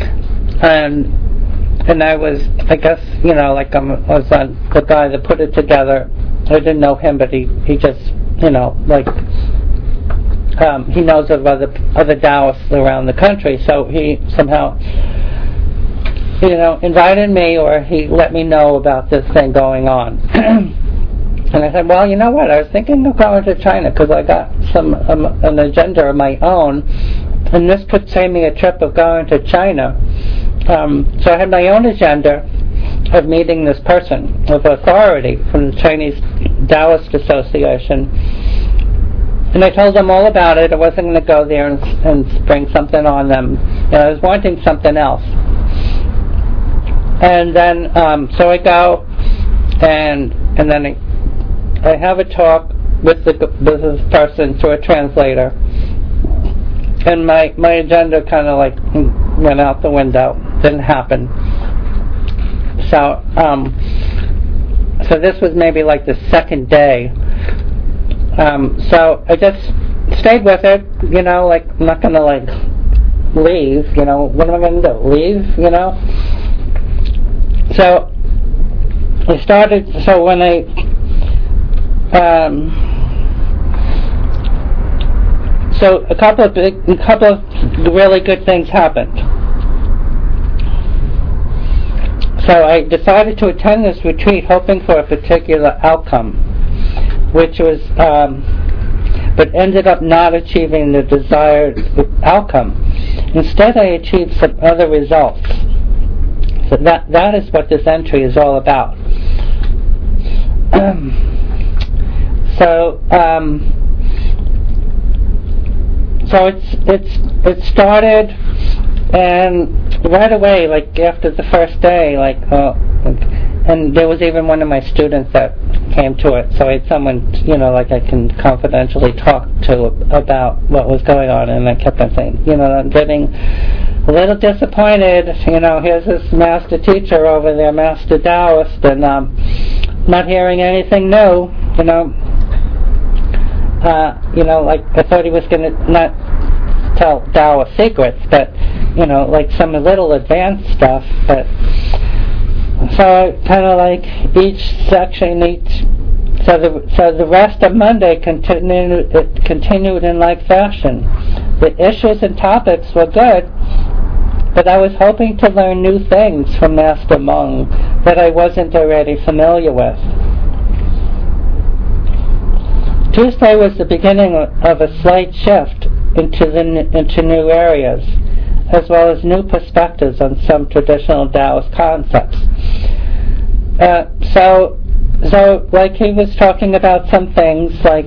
and I was, I guess, I was the guy that put it together. I didn't know him, but he just, he knows of other Taoists around the country, so he somehow, invited me, or he let me know about this thing going on. And I said, well, you know what, I was thinking of going to China because I got an agenda of my own, and this could save me a trip of going to China. So I had my own agenda of meeting this person of authority from the Chinese Taoist Association. And I told them all about it. I wasn't going to go there and spring something on them. I was wanting something else. And then, so I go, and then I have a talk with this person through a translator. And my agenda kind of went out the window. Didn't happen. So this was maybe like the second day. So I just stayed with it, like I'm not gonna like leave, what am I gonna do? Leave, So I started, so when so a couple of really good things happened. So I decided to attend this retreat hoping for a particular outcome, which was, but ended up not achieving the desired outcome. Instead, I achieved some other results. So that is what this entry is all about. So it started, and right away, like after the first day, and there was even one of my students that came to it, so I had someone, like I can confidentially talk to about what was going on, and I kept on saying, I'm getting a little disappointed, here's this master teacher over there, master Taoist, and not hearing anything new, like I thought he was going to not tell Taoist secrets, but, like some little advanced stuff, but so kind of like each section, so the rest of Monday continued in like fashion. The issues and topics were good, but I was hoping to learn new things from Master Hmong that I wasn't already familiar with. Tuesday was the beginning of a slight shift into new areas, as well as new perspectives on some traditional Taoist concepts. So like he was talking about some things like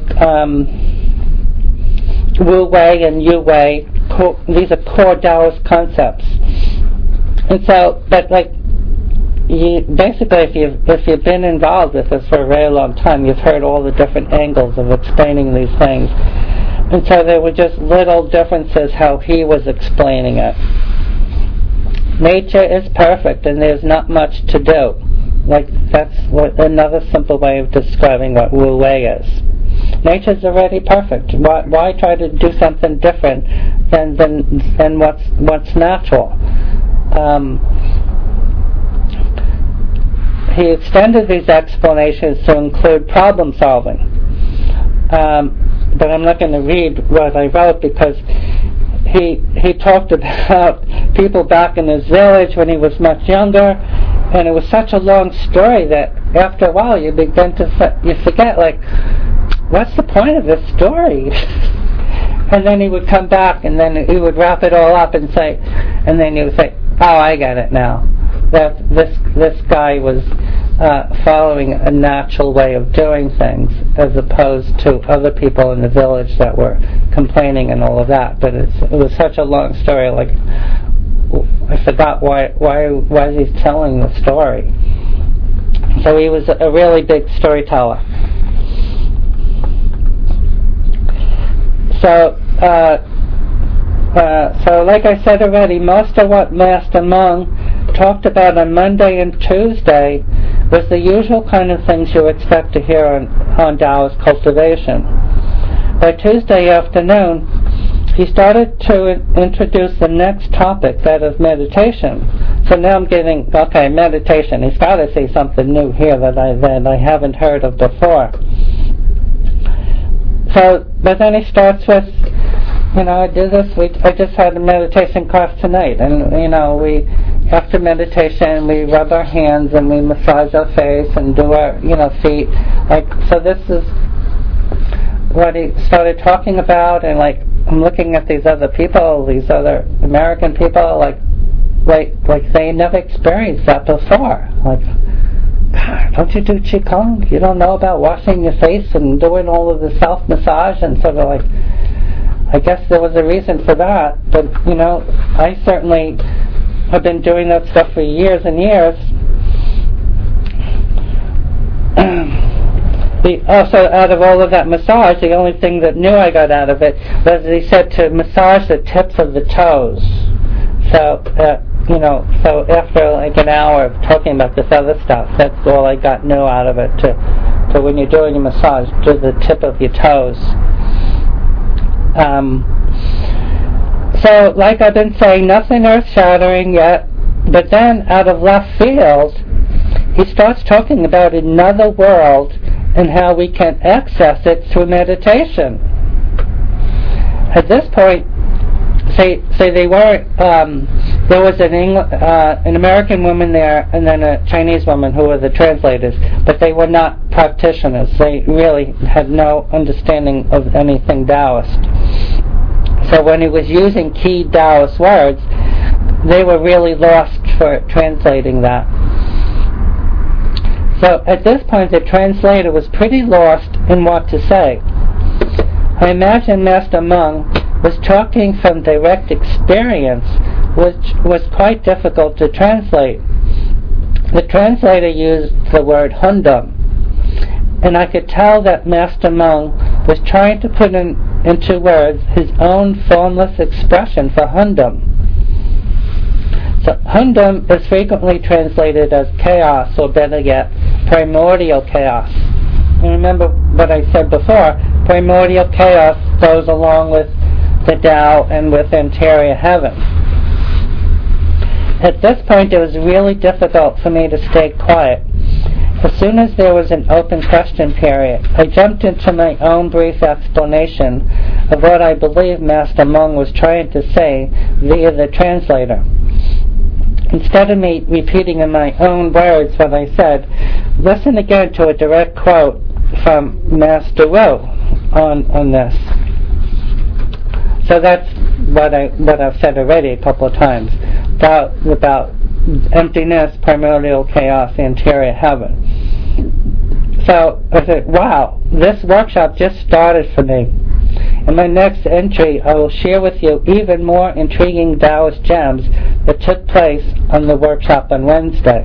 Wu Wei and Yu Wei. These are core Taoist concepts. And so, but like, basically, if you've been involved with this for a very long time, you've heard all the different angles of explaining these things. And so there were just little differences how he was explaining it. Nature is perfect, and there's not much to do. Like, that's another simple way of describing what Wu Wei is. Nature's already perfect. Why try to do something different than what's natural? He extended these explanations to include problem solving. But I'm not going to read what I wrote because he talked about people back in his village when he was much younger, and it was such a long story that after a while you forget, like, what's the point of this story? And then he would come back, and then he would wrap it all up and say, and then he would say, oh, I get it now. That this guy was following a natural way of doing things, as opposed to other people in the village that were complaining and all of that. But it was such a long story. Like, I forgot why he's telling the story. So he was a really big storyteller. So like I said already, most of what Master Hmong talked about on Monday and Tuesday was the usual kind of things you expect to hear on Taoist cultivation. By Tuesday afternoon, he started to introduce the next topic, that of meditation. So now I'm getting, okay, meditation. He's got to say something new here that I haven't heard of before. So, but then he starts with, I did this. I just had a meditation class tonight, and after meditation we rub our hands and we massage our face and do our feet. Like, so this is what he started talking about, and like I'm looking at these other people, these other American people, like they never experienced that before. Like, don't you do Qigong? You don't know about washing your face and doing all of the self-massage? And sort of like, I guess there was a reason for that, but I certainly have been doing that stuff for years and years. Also, out of all of that massage, the only thing that new I got out of it was he said to massage the tips of the toes. So, so after like an hour of talking about this other stuff, that's all I got new out of it. To when you're doing a massage, to the tip of your toes. So, like I've been saying, nothing earth-shattering yet, but then out of left field, he starts talking about another world and how we can access it through meditation. At this point, say they weren't. There was an American woman there, and then a Chinese woman who were the translators, but they were not practitioners. They really had no understanding of anything Taoist. So when he was using key Taoist words, they were really lost for translating that. So at this point, the translator was pretty lost in what to say. I imagine Master Meng was talking from direct experience, which was quite difficult to translate. The translator used the word Hundam, and I could tell that Master Meng was trying to put into words his own formless expression for Hundam. So Hundam is frequently translated as chaos, or better yet, primordial chaos. And remember what I said before, primordial chaos goes along with the Tao and with interior heaven. At this point, it was really difficult for me to stay quiet. As soon as there was an open question period, I jumped into my own brief explanation of what I believe Master Meng was trying to say via the translator. Instead of me repeating in my own words what I said, listen again to a direct quote from Master Wu on this. So that's what I've said already a couple of times about emptiness, primordial chaos, interior heaven. So I said, wow, this workshop just started for me. In my next entry, I will share with you even more intriguing Taoist gems that took place on the workshop on Wednesday.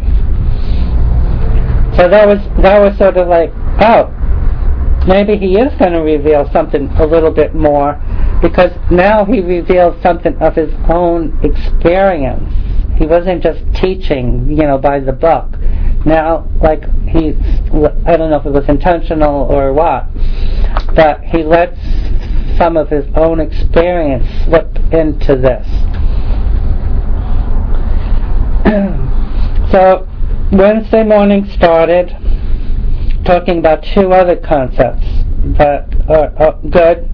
So that was sort of like, oh, maybe he is going to reveal something a little bit more, because now he revealed something of his own experience. He wasn't just teaching, by the book. Now, like I don't know if it was intentional or what, but he lets some of his own experience slip into this. So Wednesday morning started talking about two other concepts that are good,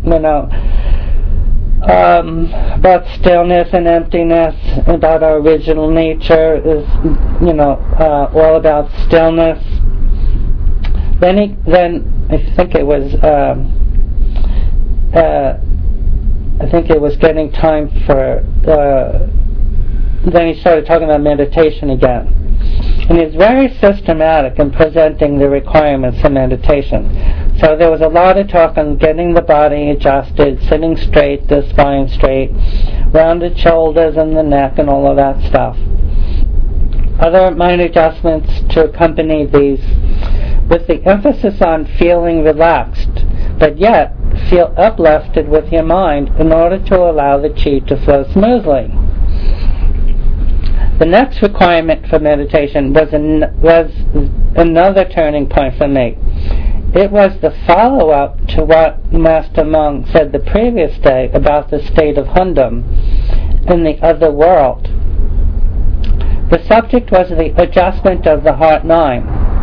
about stillness and emptiness, about our original nature is, all about stillness. Then I think it was getting time for. Then he started talking about meditation again. And he's very systematic in presenting the requirements of meditation. So there was a lot of talk on getting the body adjusted, sitting straight, the spine straight, rounded shoulders and the neck and all of that stuff. Other minor adjustments to accompany these, with the emphasis on feeling relaxed, but yet feel uplifted with your mind in order to allow the chi to flow smoothly. The next requirement for meditation was another turning point for me. It was the follow-up to what Master Meng said the previous day about the state of Hundam in the other world. The subject was the adjustment of the heart-mind.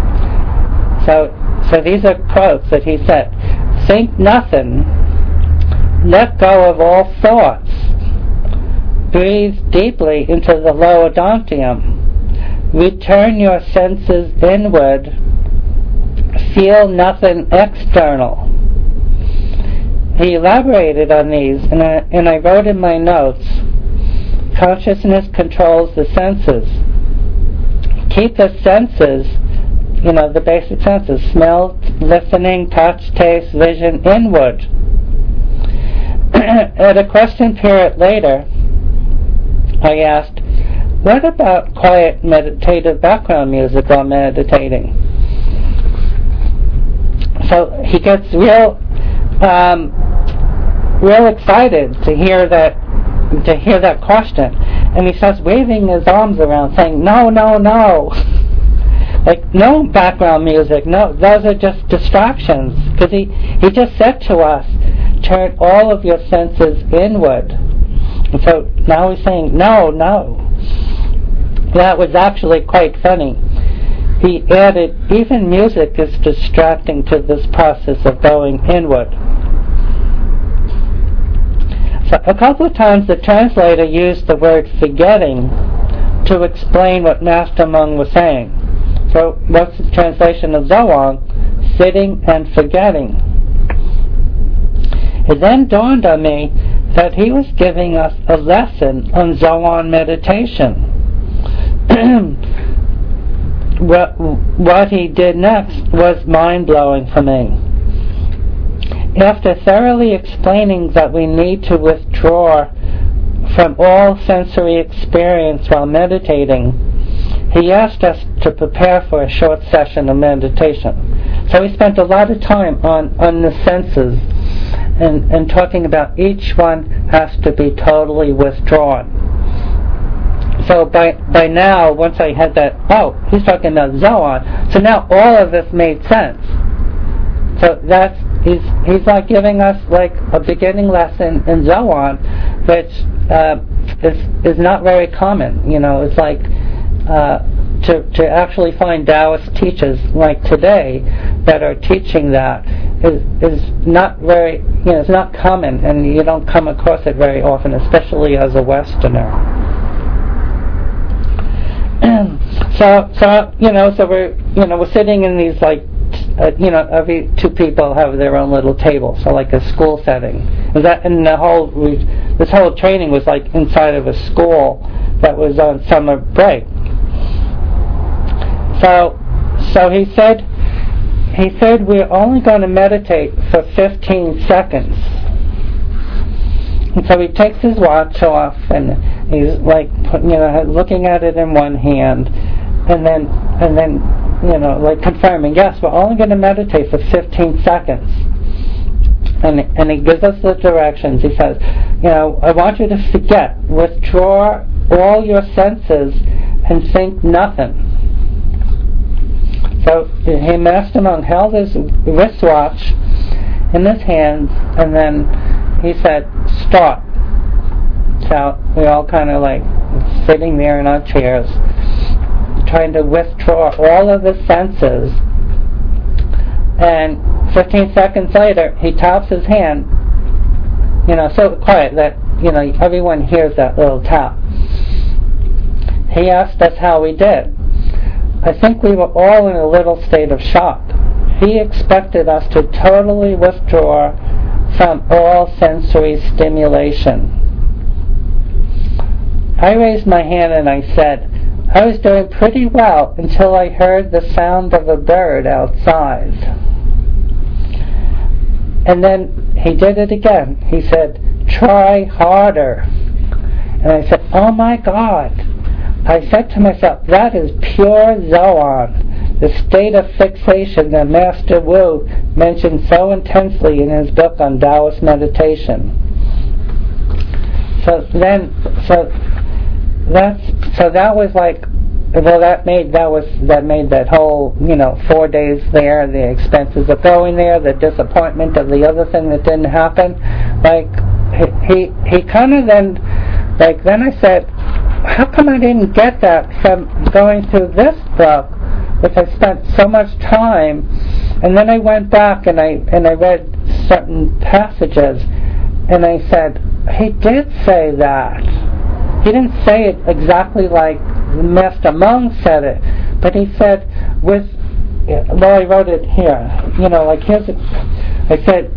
So these are quotes that he said. Think nothing. Let go of all thoughts. Breathe deeply into the lower dantium. Return your senses inward. Feel nothing external. He elaborated on these, and I wrote in my notes, consciousness controls the senses. Keep the senses, the basic senses, smell, listening, touch, taste, vision, inward. At a question period later, I asked, what about quiet meditative background music while meditating? So he gets real excited to hear that question. and he starts waving his arms around saying, no, no, no. Like, no background music, no, those are just distractions. Because he just said to us, turn all of your senses inward. And so now he's saying, no, no. That was actually quite funny. He added, even music is distracting to this process of going inward. So a couple of times the translator used the word forgetting to explain what Master Hmong was saying. So what's the translation of Zoang? Sitting and forgetting. It then dawned on me that he was giving us a lesson on Zoan meditation. What he did next was mind-blowing for me. After thoroughly explaining that we need to withdraw from all sensory experience while meditating, he asked us to prepare for a short session of meditation. So he spent a lot of time on the senses and talking about each one has to be totally withdrawn. So by now, once I had that, oh, he's talking about Zoan, so now all of this made sense. So that's, he's like giving us like a beginning lesson in Zoan, which is not very common. You know, it's like to actually find Taoist teachers like today that are teaching that is not very, you know, it's not common, and you don't come across it very often, especially as a Westerner. So we're sitting in these like, every two people have their own little table, so like a school setting. And this whole training was like inside of a school that was on summer break. So he said we're only going to meditate for 15 seconds. And so he takes his watch off and he's like, looking at it in one hand, and then like confirming, yes, we're only going to meditate for 15 seconds. And he gives us the directions. He says, I want you to forget, withdraw all your senses and think nothing. So Master Hmong held his wristwatch in his hands, and then he said, start. So we all kind of like sitting there in our chairs, trying to withdraw all of the senses. And 15 seconds later, he taps his hand, so quiet that, everyone hears that little tap. He asked us how we did. I think we were all in a little state of shock. He expected us to totally withdraw from all sensory stimulation. I raised my hand and I said, I was doing pretty well until I heard the sound of a bird outside. And then he did it again. He said, try harder. And I said, oh my God. I said to myself, that is pure Zoan, the state of fixation that Master Wu mentioned so intensely in his book on Taoist meditation. So that was like, well, that made that whole 4 days there, the expenses of going there, the disappointment of the other thing that didn't happen. Like he kind of then I said, how come I didn't get that from going through this book, which I spent so much time? And then I went back and I read certain passages, and I said, he did say that. He didn't say it exactly like Master Hmong said it, but he said I wrote it here. I said,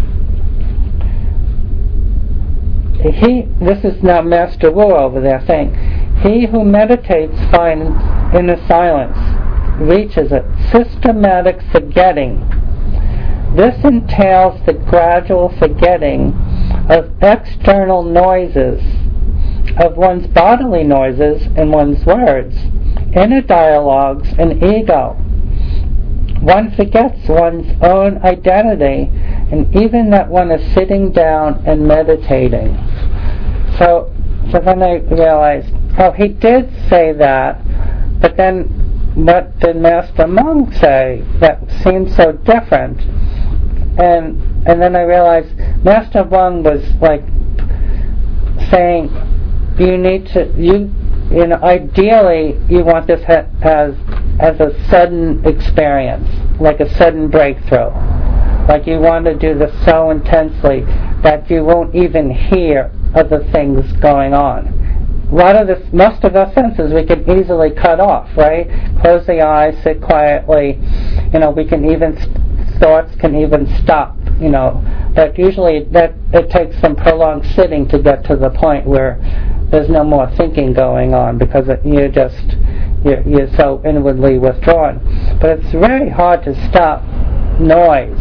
this is now Master Wu over there saying, he who meditates finds in the silence reaches a systematic forgetting. This entails the gradual forgetting of external noises, of one's bodily noises and one's words, inner dialogues and ego. One forgets one's own identity, and even that one is sitting down and meditating. So So then I realized, oh, he did say that, but then what did Master Meng say that seemed so different? And then I realized Master Meng was like saying, you need to, ideally you want this as a sudden experience, like a sudden breakthrough. Like you want to do this so intensely that you won't even hear other things going on. Most of our senses we can easily cut off, right? Close the eyes, sit quietly. We can even, thoughts can even stop. But usually it takes some prolonged sitting to get to the point where there's no more thinking going on because you're so inwardly withdrawn. But it's very hard to stop noise.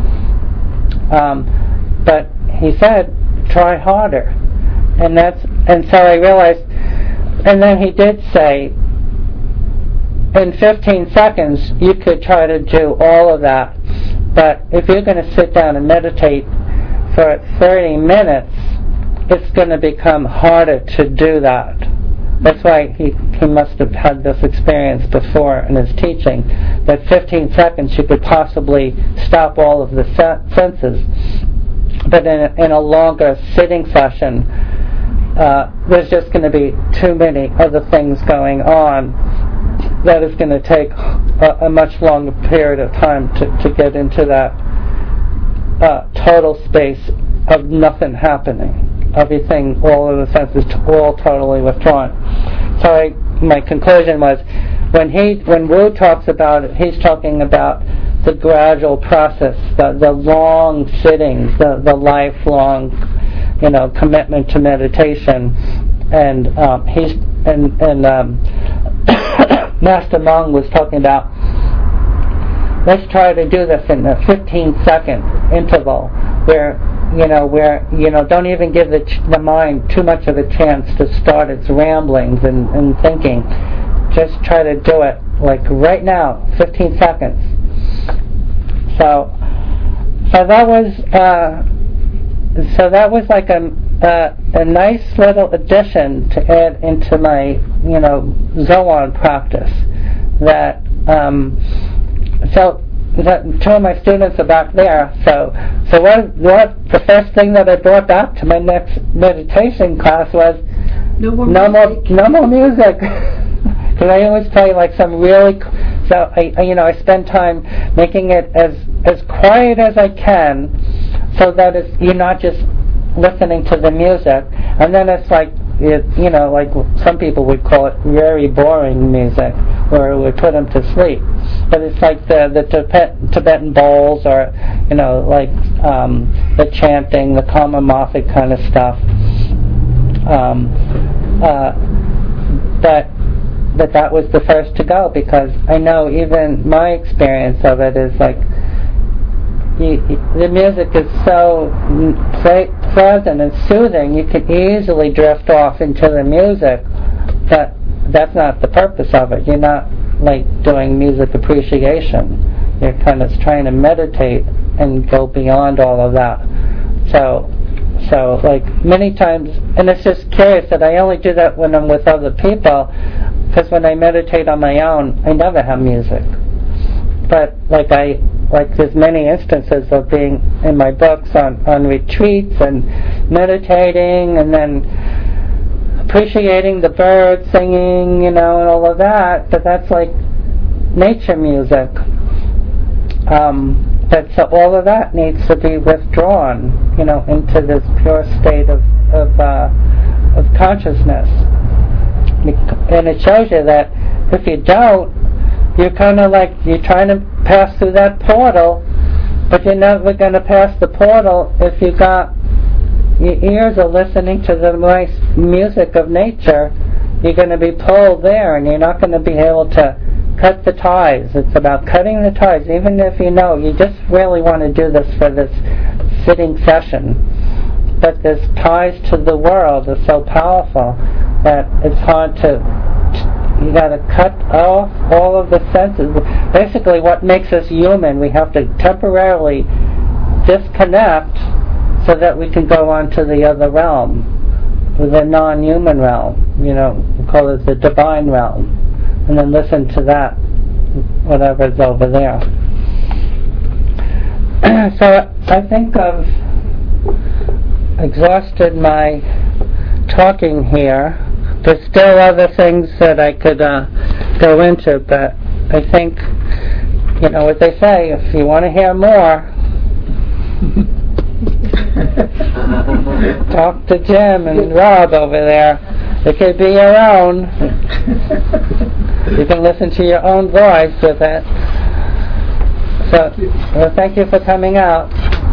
But he said, try harder. And so I realized, and then he did say, in 15 seconds you could try to do all of that, but if you're going to sit down and meditate for 30 minutes, it's going to become harder to do that. That's why he must have had this experience before in his teaching, that 15 seconds you could possibly stop all of the senses, but in a longer sitting session, there's just going to be too many other things going on that is going to take a much longer period of time to get into that total space of nothing happening. Everything, all of the senses, all totally withdrawn. So my conclusion was, when Wu talks about it, he's talking about the gradual process, the long sittings, the lifelong, commitment to meditation, and Master Meng was talking about, let's try to do this in a 15-second interval, where don't even give the mind too much of a chance to start its ramblings and thinking. Just try to do it like right now, 15 seconds. So that was like a nice little addition to add into my Zoan practice. Two of my students are back there. So what the first thing that I brought back to my next meditation class was no more music. Because I always play like some really. So I spend time making it as quiet as I can, so that you're not just listening to the music, and then it's like like some people would call it very boring music, where it would put them to sleep. But it's like the Tibetan bowls, or the chanting, the Kamamathic kind of stuff. But that was the first to go, because I know even my experience of it is like the music is so pleasant and soothing, you can easily drift off into the music, but that's not the purpose of it. You're not like doing music appreciation. You're kind of trying to meditate and go beyond all of that. So like many times, and it's just curious that I only do that when I'm with other people, because when I meditate on my own, I never have music. But there's many instances of being in my books on retreats and meditating, and then appreciating the birds singing, and all of that. But that's like nature music. But so all of that needs to be withdrawn, into this pure state of consciousness. And it shows you that if you don't, you're kind of like you're trying to pass through that portal, but you're never going to pass the portal if you got your ears are listening to the nice music of nature. You're going to be pulled there, and you're not going to be able to cut the ties. It's about cutting the ties, even if you just really want to do this for this sitting session. But this ties to the world is so powerful that it's hard to. You got to cut off all of the senses. Basically, what makes us human, we have to temporarily disconnect so that we can go on to the other realm. the non-human realm, we call it the divine realm, and then listen to that, whatever's over there. So I think I've exhausted my talking here. There's still other things that I could go into, but I think, what they say, if you want to hear more, talk to Jim and Rob over there. It could be your own. You can listen to your own voice with it. So, thank you for coming out.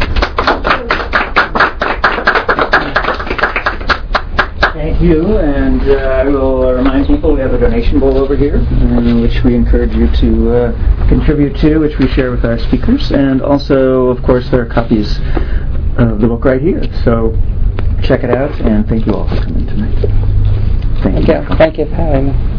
Thank you, and I will remind people we have a donation bowl over here, which we encourage you to contribute to, which we share with our speakers, and also, of course, there are copies of the book right here. So check it out, and thank you all for coming tonight. Thank you. Thank you for having me.